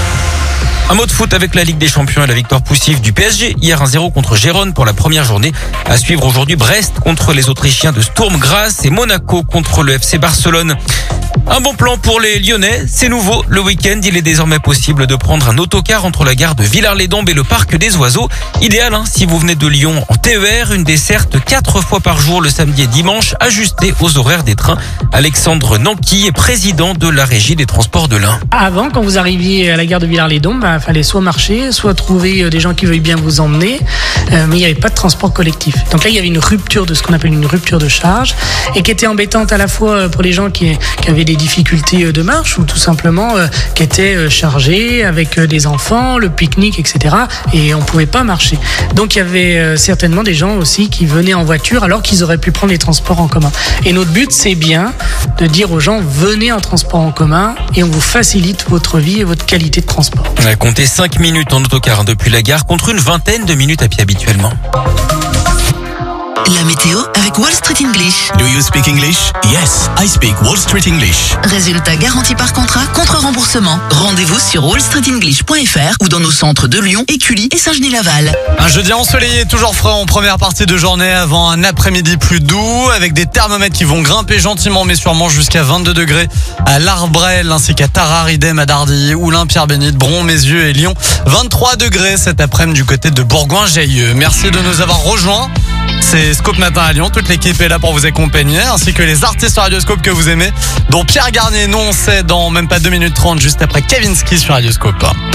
Un mot de foot avec la Ligue des Champions et la victoire poussive du P S G. Hier un zéro contre Gérone pour la première journée. À suivre aujourd'hui Brest contre les Autrichiens de Sturm Graz et Monaco contre le F C Barcelone. Un bon plan pour les Lyonnais, c'est nouveau. Le week-end, il est désormais possible de prendre un autocar entre la gare de Villars-les-Dombes et le parc des Oiseaux. Idéal hein, si vous venez de Lyon en T E R, une desserte quatre fois par jour le samedi et dimanche, ajustée aux horaires des trains. Alexandre Nanqui est président de la régie des transports de l'Ain. Avant, quand vous arriviez à la gare de Villars-les-Dombes, bah, fallait soit marcher, soit trouver des gens qui veuillent bien vous emmener, euh, mais il n'y avait pas de transport collectif. Donc là, il y avait une rupture de ce qu'on appelle une rupture de charge, et qui était embêtante à la fois pour les gens qui, qui avaient des difficultés de marche, ou tout simplement euh, qui étaient chargés avec des enfants, le pique-nique, et cetera. Et on pouvait pas marcher. Donc il y avait euh, certainement des gens aussi qui venaient en voiture alors qu'ils auraient pu prendre les transports en commun. Et notre but, c'est bien de dire aux gens, venez en transport en commun et on vous facilite votre vie et votre qualité de transport. On a compté cinq minutes en autocar depuis la gare contre une vingtaine de minutes à pied habituellement. La météo avec Wall Street English. Do you speak English? Yes, I speak Wall Street English. Résultat garanti par contrat, contre remboursement. Rendez-vous sur wall street english point f r ou dans nos centres de Lyon, Écully et Saint-Genis-Laval. Un jeudi ensoleillé, toujours frais en première partie de journée avant un après-midi plus doux avec des thermomètres qui vont grimper gentiment mais sûrement jusqu'à vingt-deux degrés à l'Arbrel ainsi qu'à Tarare, Idem, à Dardilly, Oulin, Pierre-Bénite, Bron, Mézieux et Lyon. vingt-trois degrés cet après-midi du côté de Bourgoin-Jallieu. Merci de nous avoir rejoints. C'est Scoop Matin à Lyon, toute l'équipe est là pour vous accompagner, ainsi que les artistes Radioscope que vous aimez, dont Pierre Garnier, nous on sait dans même pas deux minutes trente, juste après Kavinsky sur Radioscope.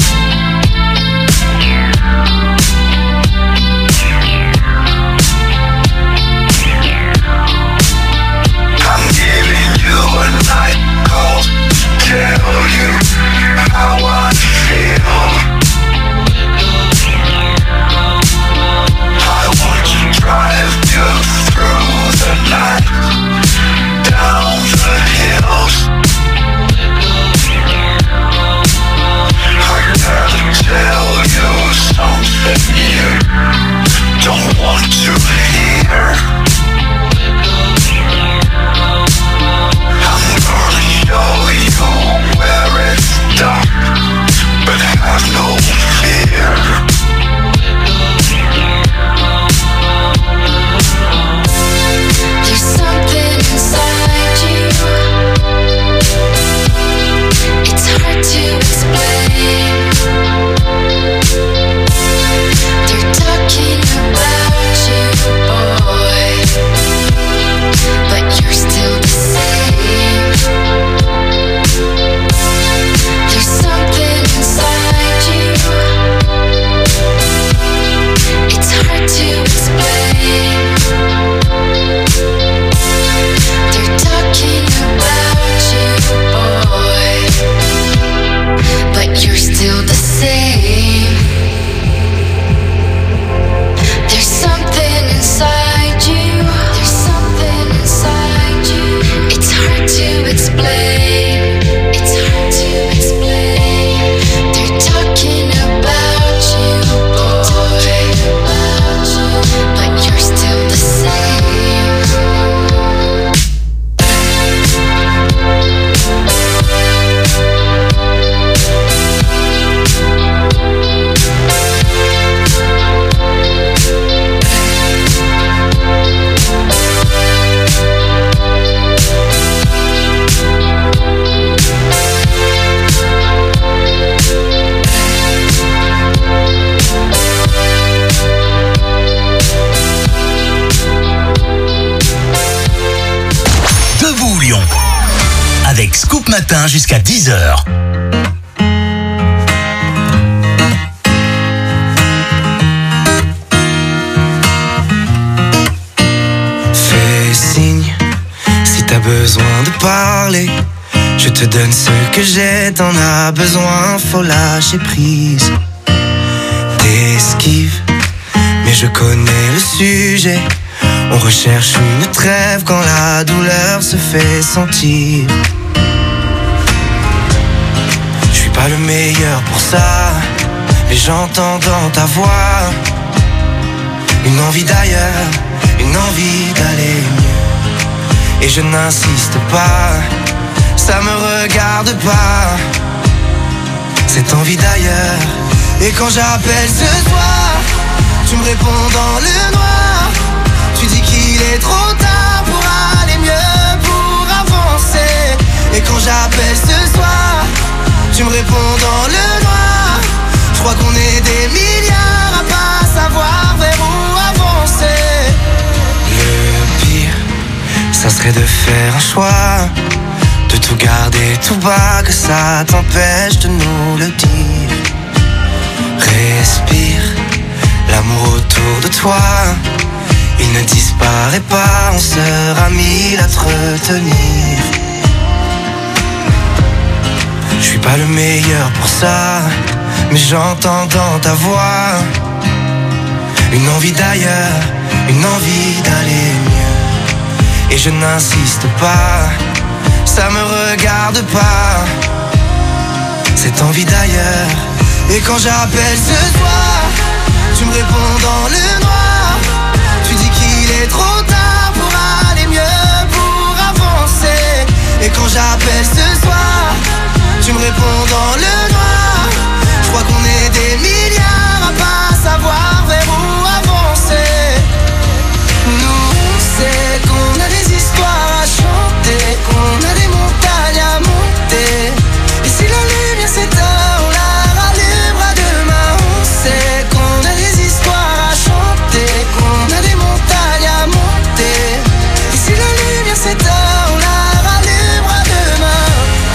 Drive you through the night, down the hills. I gotta tell you something you don't want to hear. I'm gonna show you where it's dark, but have no fear. There's something inside you. It's hard to explain. They're talking about you, boy, but you're still the same. There's something inside you. It's hard to explain. They're talking about you, boy, but you're still the same. There's something inside you. There's something inside you. It's hard to explain. It's hard to explain. They're talking about you, boy, but you're still the same. Debout Lyon, avec Scoop Matin jusqu'à dix heures. Fais signe si t'as besoin de parler. Je te donne ce que j'ai, t'en as besoin, faut lâcher prise. T'esquives, mais je connais le sujet. On recherche une trêve quand la douleur se fait sentir. Je suis pas le meilleur pour ça, mais j'entends dans ta voix une envie d'ailleurs, une envie d'aller mieux. Et je n'insiste pas, ça me regarde pas, cette envie d'ailleurs. Et quand j'appelle ce soir, tu me réponds dans le noir. Tu dis qu'il est trop tard pour aller mieux, pour avancer. Et quand j'appelle ce soir, tu me réponds dans le noir. Je crois qu'on est des milliards à pas savoir vers où avancer. Le pire, ça serait de faire un choix, de tout garder tout bas, que ça t'empêche de nous le dire. Respire, l'amour autour de toi, il ne disparaît pas, on sera mille à te retenir. Je suis pas le meilleur pour ça, mais j'entends dans ta voix une envie d'ailleurs, une envie d'aller mieux. Et je n'insiste pas, ça me regarde pas, cette envie d'ailleurs. Et quand j'appelle ce soir, tu me réponds dans le noir. Tu dis qu'il qu'il est trop tard pour aller mieux, pour avancer. Et quand j'appelle ce soir, tu me réponds dans le noir. Je crois qu'on est des milliards à pas savoir vers où avancer. Nous on sait qu'on a des histoires à chanter, qu'on a des montagnes à monter. Et si la lumière s'éteint, on la rallumera demain. On sait qu'on a des histoires à chanter, qu'on a des montagnes à monter. Et si la lumière s'éteint, on la rallumera demain.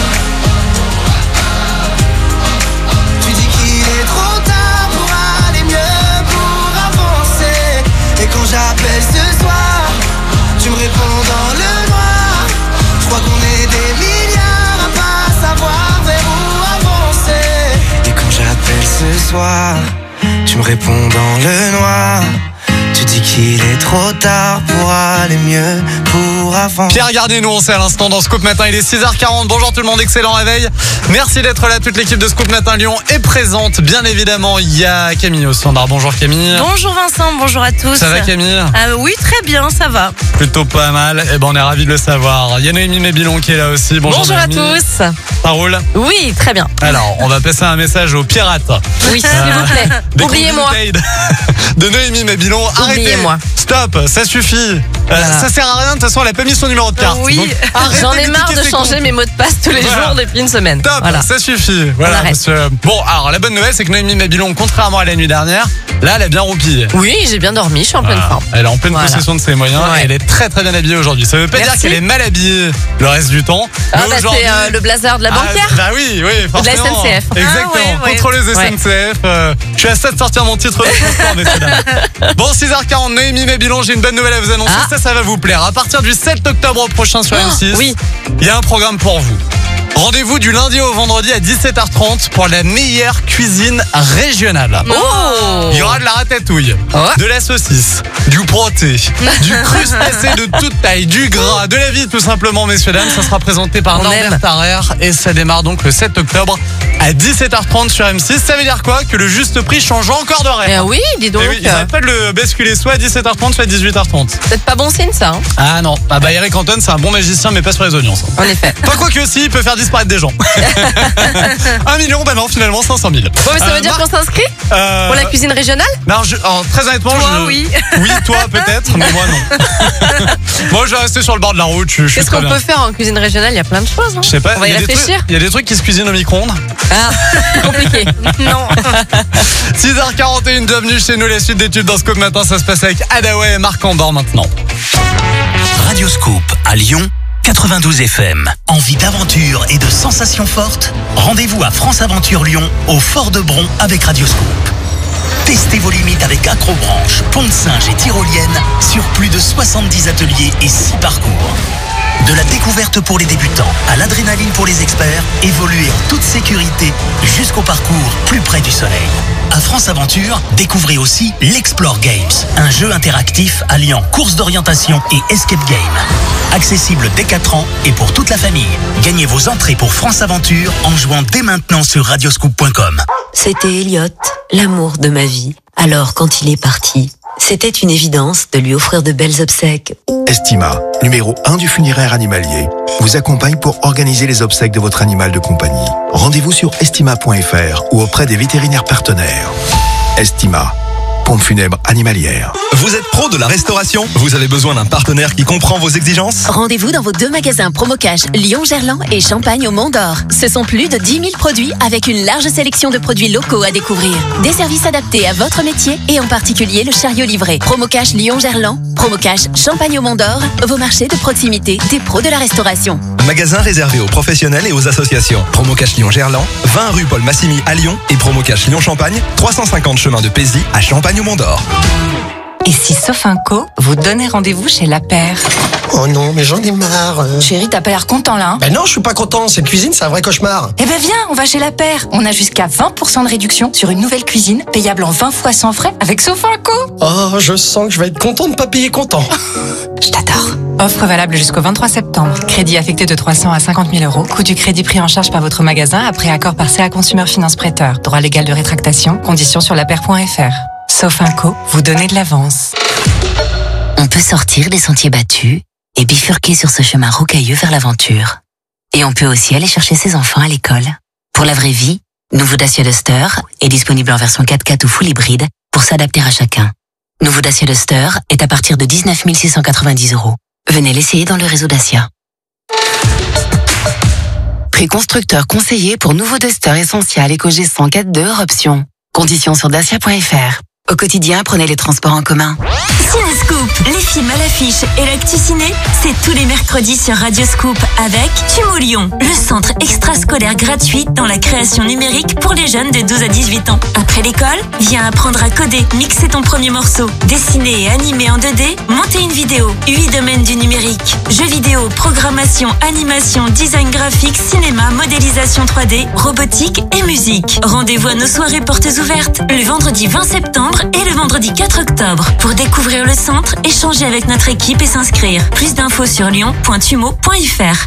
Tu dis qu'il est trop tard pour aller mieux, pour avancer. Et quand j'appelle ce soir, tu me réponds dans le noir. Je crois qu'on est des milliards à pas savoir vers où avancer. Et quand j'appelle ce soir, tu me réponds dans le noir. Tu dis qu'il est trop tard pour aller mieux, pour avancer. Pierre Gardien, nous on sait à l'instant dans Scoop Matin, il est six heures quarante. Bonjour tout le monde, excellent réveil. Merci d'être là, toute l'équipe de Scoop Matin Lyon est présente. Bien évidemment, il y a Camille au standard. Bonjour Camille. Bonjour Vincent, bonjour à tous. Ça va Camille? Ah oui, très bien, ça va. Plutôt pas mal, et ben on est ravis de le savoir. Il y a Noémie Mébilon qui est là aussi. Bonjour, bonjour à Noémie. tous. Ça roule? Oui, très bien. Alors, on va passer un message aux pirates. Oui, s'il vous plaît. Des Oubliez-moi. De Noémie Mébilon. Arrêtez. Oubliez-moi. Stop, ça suffit. Euh, Voilà. ça sert à rien, de toute façon, elle a pas mis son numéro de carte. Oui, Donc, arrêtez j'en ai marre d'éduquer de ses changer comptes. mes mots de passe tous les Voilà. jours depuis une semaine. Top, Voilà. ça suffit. Voilà, arrête. parce que- bon, alors la bonne nouvelle, c'est que Noémie Mébilon, contrairement à la nuit dernière, là, elle a bien roupillé. Oui, j'ai bien dormi, je suis en pleine Voilà. forme. Elle est en pleine Voilà. possession de ses moyens Ouais. et elle est très très bien habillée aujourd'hui. Ça veut pas Merci. dire qu'elle est mal habillée le reste du temps. Ah mais bah aujourd'hui- c'est euh, le blazer de la Ah, banquière. bah oui, oui, De la forcément. S N C F. Exactement. Ah ouais, ouais. Contrôleuse Ouais. S N C F. euh, je suis à ça de sortir mon titre de transport, messieurs dames. Bon, six heures quarante, Noémie Mébilon, j'ai une bonne nouvelle à vous annoncer. Ah. Ça, ça va vous plaire. À partir du sept octobre prochain sur M six, oui. il y a un programme pour vous. Rendez-vous du lundi au vendredi à dix-sept heures trente pour la meilleure cuisine régionale. Oh. Il y aura de la ratatouille, Oh. de la saucisse, du proté, du crustacé de toute taille, du gras, de la vie tout simplement, messieurs dames. Ça sera présenté par On Norbert aime. Tarrer et ça démarre donc le sept octobre à dix-sept heures trente sur M six. Ça veut dire quoi? Que le juste prix change encore d'horaire. Eh oui, dis donc. Eh oui, ils n'arrêtent pas de le basculer soit à dix-sept heures trente, soit à dix-huit heures trente. Peut-être pas bon signe ça. Hein. Ah non, ah bah Eric Anton c'est un bon magicien mais pas sur les audiences. En effet. Pas quoi que si, il peut faire disparaître des gens. Un million, bah non, finalement cinq cent mille. Bon, mais ça Euh, veut dire Marc- qu'on s'inscrit Euh, pour la cuisine régionale? Non, je, alors, très honnêtement, Toi, je... oui. Oui, toi peut-être, mais moi non. Moi, je vais rester sur le bord de la route. Je, je suis Qu'est-ce très qu'on bien. peut faire en cuisine régionale? Il y a plein de choses. Hein. Je sais pas. On va y il y a des réfléchir. trucs- Il y a des trucs qui se cuisinent au micro-ondes. Ah, compliqué. Non. six heures quarante et un, bienvenue chez nous. La suite des tubes dans Scoop Matin, ça se passe avec Adaway et Marc Andor maintenant. Radio Scoop à Lyon, quatre-vingt-douze F M. Envie d'aventure et de sensations fortes? Rendez-vous à France Aventure Lyon, au Fort de Bron avec Radio Scoop. Testez vos limites avec Acrobranche, Pont de Singe et Tyrolienne sur plus de soixante-dix ateliers et six parcours. De la découverte pour les débutants à l'adrénaline pour les experts, évoluez en toute sécurité jusqu'au parcours plus près du soleil. À France Aventure, découvrez aussi l'Explore Games, un jeu interactif alliant course d'orientation et escape game. Accessible dès quatre ans et pour toute la famille. Gagnez vos entrées pour France Aventure en jouant dès maintenant sur radioscoop point com. C'était Elliot, l'amour de ma vie. Alors, quand il est parti, c'était une évidence de lui offrir de belles obsèques. Estima, numéro un du funéraire animalier, vous accompagne pour organiser les obsèques de votre animal de compagnie. Rendez-vous sur estima point f r ou auprès des vétérinaires partenaires. Estima, pompe funèbre animalière. Vous êtes pro de la restauration? Vous avez besoin d'un partenaire qui comprend vos exigences? Rendez-vous dans vos deux magasins Promocash, Lyon-Gerland et Champagne au Mont-d'Or. Ce sont plus de dix mille produits avec une large sélection de produits locaux à découvrir. Des services adaptés à votre métier et en particulier le chariot livré. Promocash Lyon-Gerland, Promocash Champagne au Mont-d'Or, vos marchés de proximité des pros de la restauration. Magasin réservé aux professionnels et aux associations. Promocash Lyon-Gerland, vingt rue Paul Massimi à Lyon et Promocash Lyon-Champagne, trois cent cinquante chemin de Pézy à Champagne au Mont-d'Or. Et si Sofinco vous donnait rendez-vous chez La Paire? Oh non, mais j'en ai marre. Chérie, t'as pas l'air content là, hein? Ben non, je suis pas content. Cette cuisine, c'est un vrai cauchemar. Eh ben viens, on va chez La Paire. On a jusqu'à vingt pour cent de réduction sur une nouvelle cuisine, payable en vingt fois sans frais avec Sofinco. Oh, je sens que je vais être content de pas payer content. Je t'adore. Offre valable jusqu'au vingt-trois septembre. Crédit affecté de trois cents à cinquante mille euros. Coût du crédit pris en charge par votre magasin après accord par C A Consumer Finance Prêteur. Droit légal de rétractation. Conditions sur lapaire point f r. Sofinco, vous donnez de l'avance. On peut sortir des sentiers battus et bifurquer sur ce chemin rocailleux vers l'aventure. Et on peut aussi aller chercher ses enfants à l'école. Pour la vraie vie, nouveau Dacia Duster est disponible en version quatre-quatre ou full hybride pour s'adapter à chacun. Nouveau Dacia Duster est à partir de dix-neuf mille six cent quatre-vingt-dix euros. Venez l'essayer dans le réseau Dacia. Prix constructeur conseillé pour nouveau Duster Essential EcoG cent quatre deux hors option. Conditions sur dacia point f r. Au quotidien, prenez les transports en commun. Cinescoop, les films à l'affiche et l'actu ciné, c'est tous les mercredis sur Radio Scoop avec Tumo Lyon, le centre extrascolaire gratuit dans la création numérique pour les jeunes de douze à dix-huit ans. Après l'école, viens apprendre à coder, mixer ton premier morceau, dessiner et animer en deux D, monter une vidéo. Huit domaines du numérique. Jeux vidéo, programmation, animation, design graphique, cinéma, modélisation trois D, robotique et musique. Rendez-vous à nos soirées portes ouvertes le vendredi vingt septembre et le vendredi quatre octobre pour découvrir le centre, échanger avec notre équipe et s'inscrire. Plus d'infos sur lyon point tumo point f r.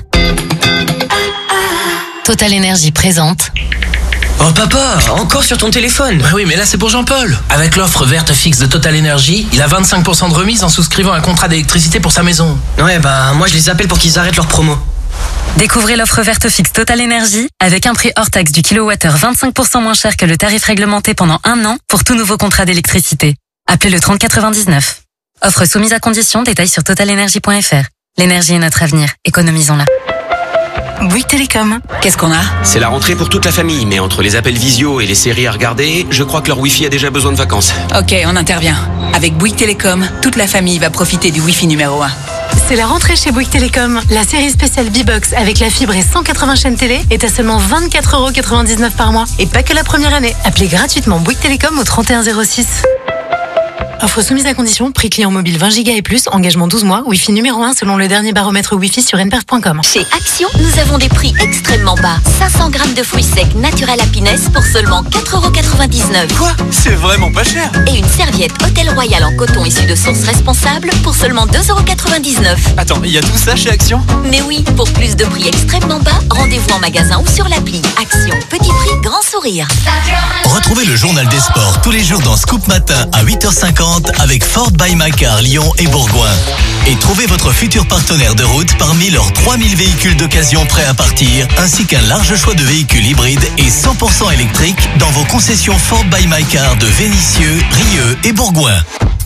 Total Énergie présente. Oh papa, encore sur ton téléphone? Bah oui, mais là c'est pour Jean-Paul. Avec l'offre verte fixe de Total Énergie, il a vingt-cinq pour cent de remise en souscrivant un contrat d'électricité pour sa maison. Ouais, bah moi je les appelle pour qu'ils arrêtent leur promo. Découvrez l'offre verte fixe Total Énergie avec un prix hors taxe du kilowattheure vingt-cinq pour cent moins cher que le tarif réglementé pendant un an pour tout nouveau contrat d'électricité. Appelez le trente quatre-vingt-dix-neuf. Offre soumise à condition, détails sur total énergie point f r. L'énergie est notre avenir, économisons-la. Bouygues Télécom. Qu'est-ce qu'on a? C'est la rentrée pour toute la famille, mais entre les appels visio et les séries à regarder, je crois que leur Wi-Fi a déjà besoin de vacances. Ok, on intervient. Avec Bouygues Télécom, toute la famille va profiter du Wi-Fi numéro un. C'est la rentrée chez Bouygues Télécom. La série spéciale B-Box avec la fibre et cent quatre-vingts chaînes télé est à seulement vingt-quatre euros quatre-vingt-dix-neuf par mois. Et pas que la première année. Appelez gratuitement Bouygues Télécom au trente et un zéro six. Offre soumise à condition, prix client mobile vingt gigas et plus, engagement douze mois, Wi-Fi numéro un selon le dernier baromètre Wi-Fi sur n p e r f point com. Chez Action, nous avons des prix extrêmement bas. cinq cents grammes de fruits secs Naturel Happiness pour seulement quatre euros quatre-vingt-dix-neuf. Quoi? C'est vraiment pas cher. Et une serviette Hôtel Royal en coton issue de sources responsables pour seulement deux euros quatre-vingt-dix-neuf. Attends, il y a tout ça chez Action? Mais oui, pour plus de prix extrêmement bas, rendez-vous en magasin ou sur l'appli. Action, petit prix, grand sourire. Retrouvez le journal des sports tous les jours dans Scoop Matin à huit heures cinquante avec Ford by Macar Lyon et Bourgoin. Et trouvez votre futur partenaire de route parmi leurs trois mille véhicules d'occasion prêts à partir, ainsi qu'un large choix de véhicules hybrides et cent pour cent électriques dans vos concessions Ford by Macar de Vénissieux, Rieux et Bourgoin.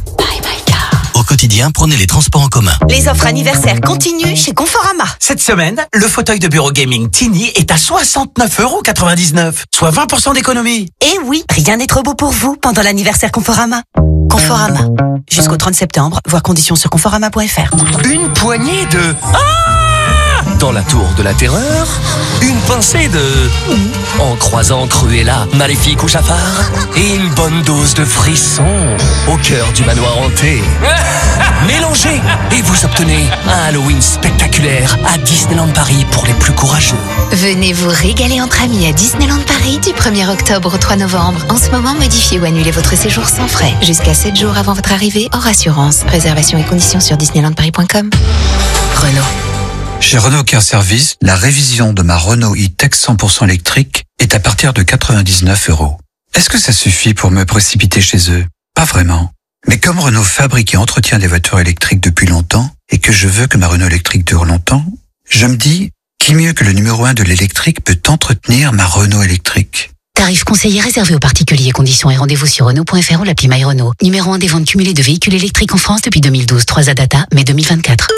Au quotidien, prenez les transports en commun. Les offres anniversaires continuent chez Conforama. Cette semaine, le fauteuil de bureau gaming Tiny est à soixante-neuf euros quatre-vingt-dix-neuf, soit vingt pour cent d'économie. Et oui, rien n'est trop beau pour vous pendant l'anniversaire Conforama. Conforama. Jusqu'au trente septembre, voir conditions sur conforama point f r. Une poignée de... Ah! Dans la tour de la terreur, une pincée de... En croisant Cruella, Maléfique ou Jafar, et une bonne dose de frisson au cœur du manoir hanté. Mélangez et vous obtenez un Halloween spectaculaire à Disneyland Paris pour les plus courageux. Venez vous régaler entre amis à Disneyland Paris du premier octobre au trois novembre. En ce moment, modifiez ou annulez votre séjour sans frais. Jusqu'à sept jours avant votre arrivée, hors assurance. Réservation et conditions sur disneyland paris point com. Renault. Chez Renault Car Service, la révision de ma Renault e-Tech cent pour cent électrique est à partir de quatre-vingt-dix-neuf euros. Est-ce que ça suffit pour me précipiter chez eux? Pas vraiment. Mais comme Renault fabrique et entretient des voitures électriques depuis longtemps, et que je veux que ma Renault électrique dure longtemps, je me dis, qui mieux que le numéro un de l'électrique peut entretenir ma Renault électrique? Tarif conseillé réservé aux particuliers. Conditions et rendez-vous sur Renault point f r ou l'appli My Renault. Numéro un des ventes cumulées de véhicules électriques en France depuis deux mille douze. trois A Data, mai deux mille vingt-quatre.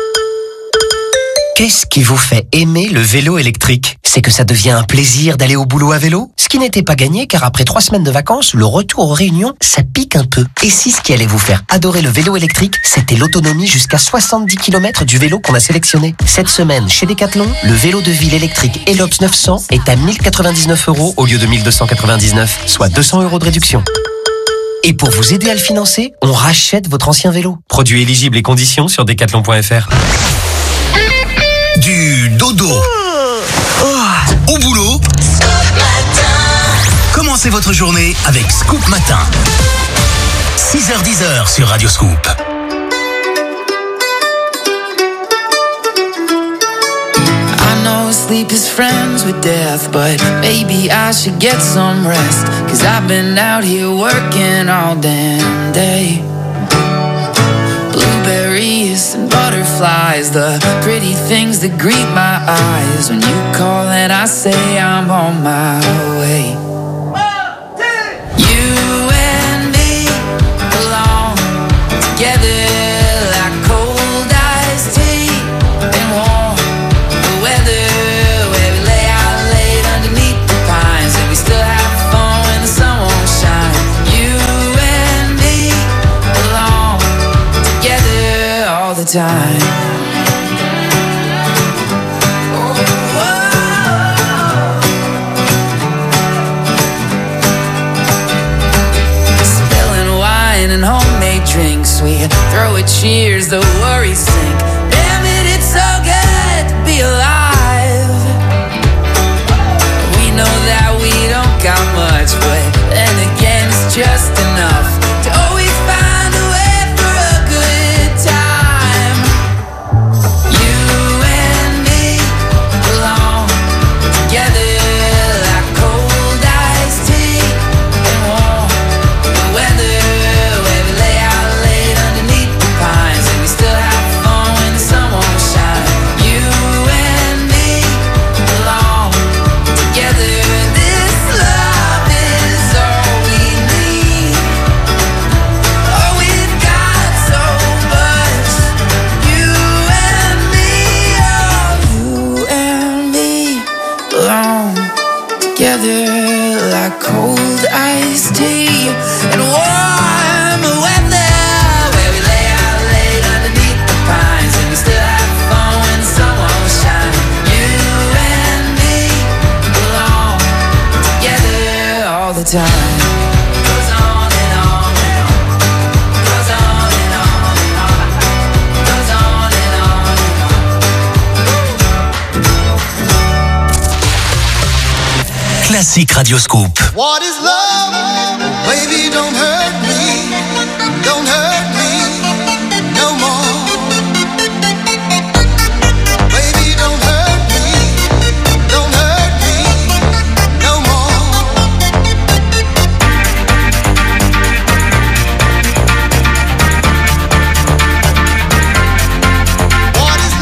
Qu'est-ce qui vous fait aimer le vélo électrique? C'est que ça devient un plaisir d'aller au boulot à vélo? Ce qui n'était pas gagné, car après trois semaines de vacances, le retour aux réunions, ça pique un peu. Et si ce qui allait vous faire adorer le vélo électrique, c'était l'autonomie jusqu'à soixante-dix kilomètres du vélo qu'on a sélectionné. Cette semaine, chez Decathlon, le vélo de ville électrique Elops neuf cents est à mille quatre-vingt-dix-neuf euros au lieu de mille deux cent quatre-vingt-dix-neuf, soit deux cents euros de réduction. Et pour vous aider à le financer, on rachète votre ancien vélo. Produits éligibles et conditions sur decathlon point f r. Du dodo au boulot. Commencez votre journée avec Scoop Matin. six heures dix sur Radio Scoop. I know sleep is friends with death, but maybe I should get some rest, 'cause I've been out here working all damn day. Blue flowers and butterflies, the pretty things that greet my eyes. When you call and I say I'm on my way. You and me belong together like cold iced tea and warm weather, where we lay out late underneath the pines and we still have fun when the sun won't shine. You and me belong together all the time. And homemade drinks, we throw a cheers, the worries sink. Damn it, it's so good to be alive. We know that we don't got much, but then again it's just enough to always find a way for a good time. You and me belong together like cold iced tea and warm weather. Together like cold iced tea and warm weather, where we lay out late underneath the pines and we still have fun when the sun won't shine. You and me belong together all the time. Goes on and on and on. Goes on and on and on. Goes on and on and on. Classique Radio Scoop. What is love? Baby, don't hurt me. Don't hurt me no more. Baby, don't hurt me. Don't hurt me no more. What is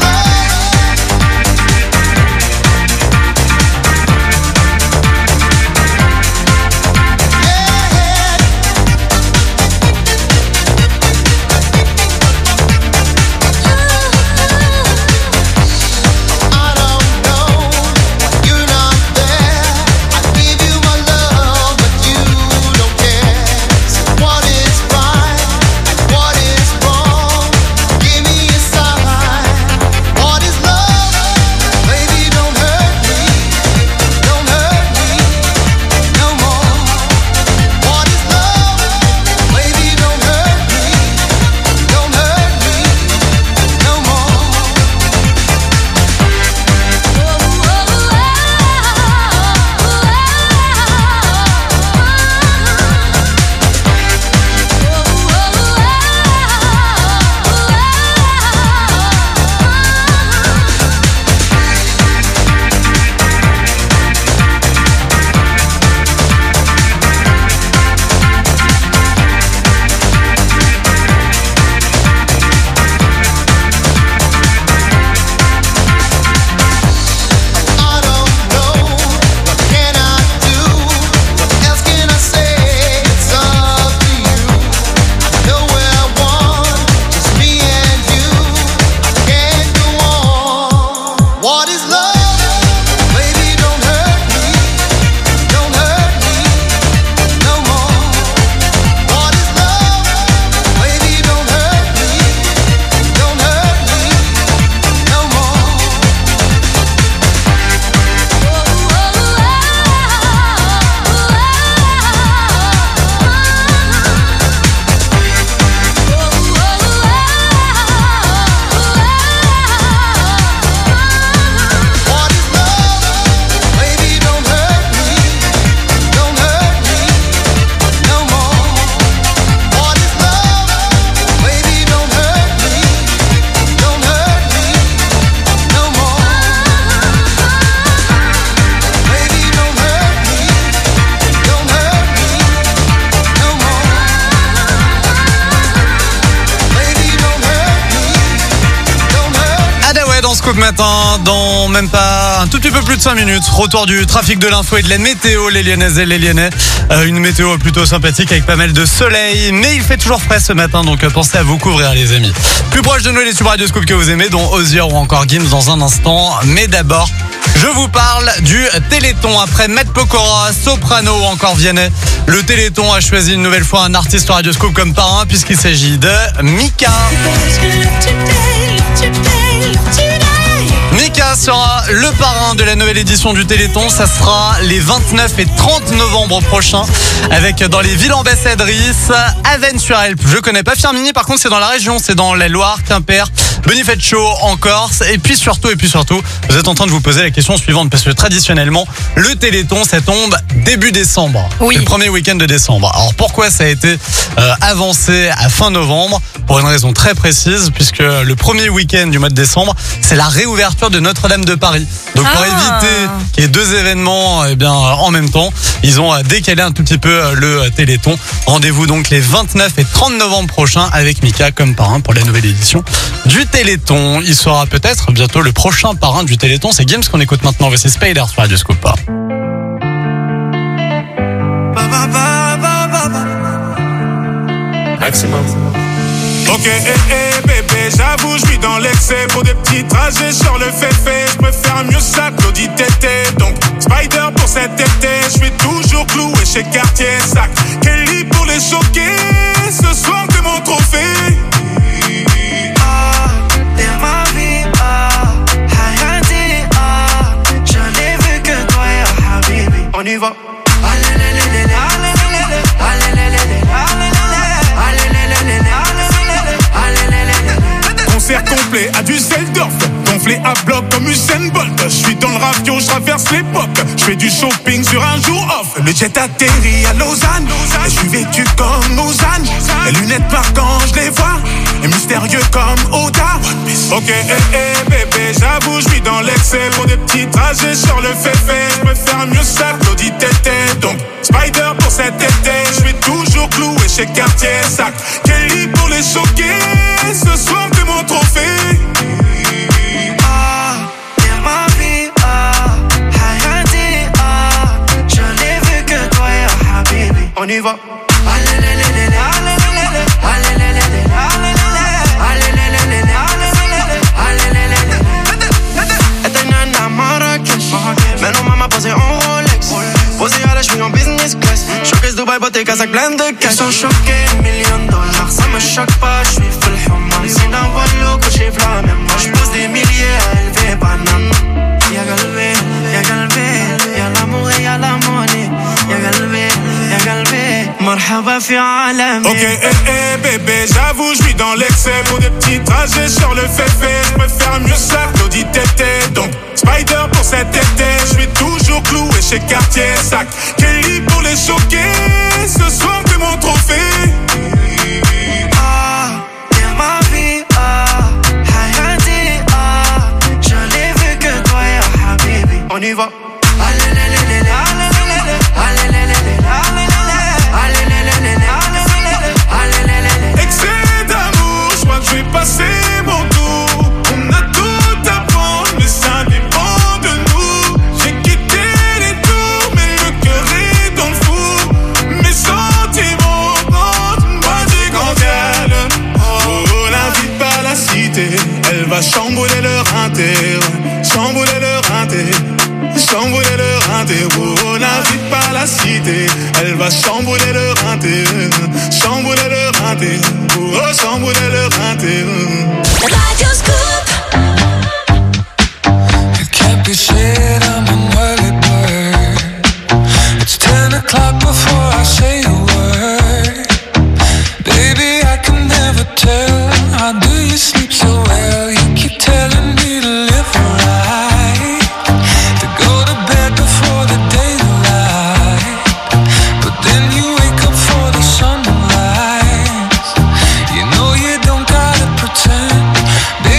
dans Scoop Matin, dans même pas un tout petit peu plus de cinq minutes. Retour du trafic de l'info et de la météo, les Lyonnaises et les Lyonnais. Euh, une météo plutôt sympathique avec pas mal de soleil, mais il fait toujours frais ce matin, donc pensez à vous couvrir les amis. Plus proche de nous, les tubes Radio Scoop que vous aimez, dont Osier ou encore Gims dans un instant. Mais d'abord, je vous parle du Téléthon. Après Matt Pokora, Soprano ou encore Vianney, le Téléthon a choisi une nouvelle fois un artiste Radio Scoop comme parrain puisqu'il s'agit de Mika. Mika sera le parrain de la nouvelle édition du Téléthon. Ça sera les vingt-neuf et trente novembre prochains avec dans les villes ambassadrices Avesnes-sur-Helpe. Je connais pas Firminy, par contre c'est dans la région, c'est dans la Loire, Quimper, Bonifacio en Corse. Et puis surtout, et puis surtout, vous êtes en train de vous poser la question suivante parce que traditionnellement, le Téléthon, ça tombe début décembre. Oui. Le premier week-end de décembre. Alors pourquoi ça a été euh, avancé à fin novembre? Pour une raison très précise, puisque le premier week-end du mois de décembre, c'est la réouverture de Notre-Dame de Paris. Donc pour Ah. éviter qu'il y ait deux événements eh bien, en même temps, ils ont décalé un tout petit peu le Téléthon. Rendez-vous donc les vingt-neuf et trente novembre prochains avec Mika comme parrain pour la nouvelle édition du Téléthon. Il sera peut-être bientôt le prochain parrain du Téléthon. C'est Gims qu'on écoute maintenant. Voici Spider sur Radio Scoop. Maximum. Ok, eh, eh, bébé, j'avoue, je vis dans l'excès. Pour des petits trajets sur le féfé, je préfère mieux ça que l'audit tété. Donc, Spider pour cet été, je suis toujours cloué chez Cartier. Sac, Kelly pour les choquer. Ce soir, t'es mon trophée. Ah, t'es ma vie, ah, Hayati, ah, je n'ai vu que toi, ya Habibi. On y va. Allez, Concert complet à Düsseldorf, gonflé à bloc comme Usain Bolt. Je suis dans le ravio, je traverse l'époque. Je fais du shopping sur un jour off. Le jet atterrit à Lausanne, et je suis vêtu comme Lausanne. Les lunettes marquent quand je les vois, et mystérieux comme Oda. Ok, eh, eh, bébé, j'avoue, je vis dans l'excès. Pour des petits trajets sur le féfé, je préfère mieux ça que l'audit tété. Donc, Spider pour cet été, je suis toujours cloué chez Cartier. Sac, Kelly pour les choquer. Ce soir, t'es mon trophée. ah, t'es ma vie, ah, Hayati, ah, je n'ai vu que toi, ya Habibi. On y va. Esta nana Marrakech, menos mamá posé en Rolex. Posé à la cheville en business class. Showcase Dubaï, beauté, casaque plein de cash. Ils sont choqués, millions de dollars, ça me choque pas, je suis full human. Si d'un voile que j'ai flamme, moi je pose des milliers à élever banane. Y'a galvé, y'a galvé, y'a l'amour et y'a la monnaie. Y'a galvé, y'a galvé, marhaba fi alami. Ok, eh, eh, bébé, j'avoue, je vis dans l'excès. Pour des petits trajets sur le féfé, je préfère mieux ça que l'audit tété. Donc, Spider pour cet été, je suis toujours cloué chez Cartier. Sac, Kelly pour les choquer. Ce soir, t'es mon trophée. Ah, t'es ma vie, ah, Hayati, ah, je n'ai vu que toi, ya Habibi. On y va. Excès d'amour, je crois que je vais passer mon tour. On a tout à prendre, mais ça dépend de nous. J'ai quitté les tours, mais le cœur est dans le four. Mes sentiments rentrent, moi j'ai grandi à l'heure. Oh, l'invite par la cité, elle va chambouler leur inter. Chambouler leur inter. Chambouler leur inter. Oh, l'invite par la cité, elle va chambouler leur inter. Chambouler leur inter. Oh, chambouler leur inter. Radio Scoop. It can't be said I'm an early bird. It's ten o'clock before I say a word. Baby, I can never tell. How do you sleep so well? You keep telling me to live right, to go to bed before the daylight. But then you wake up for the sunrise. You know you don't gotta pretend.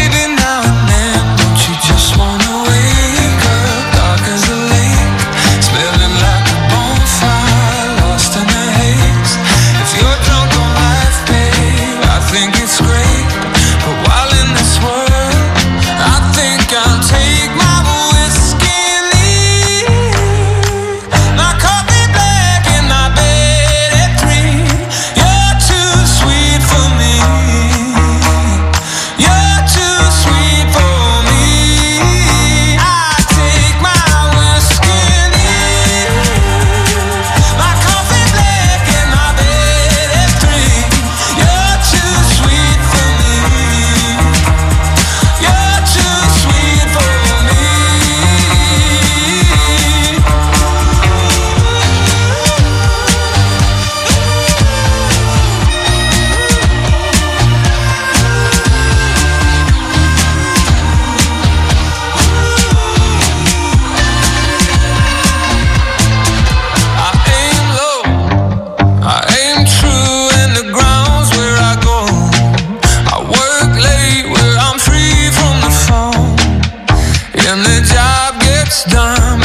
and the job gets done.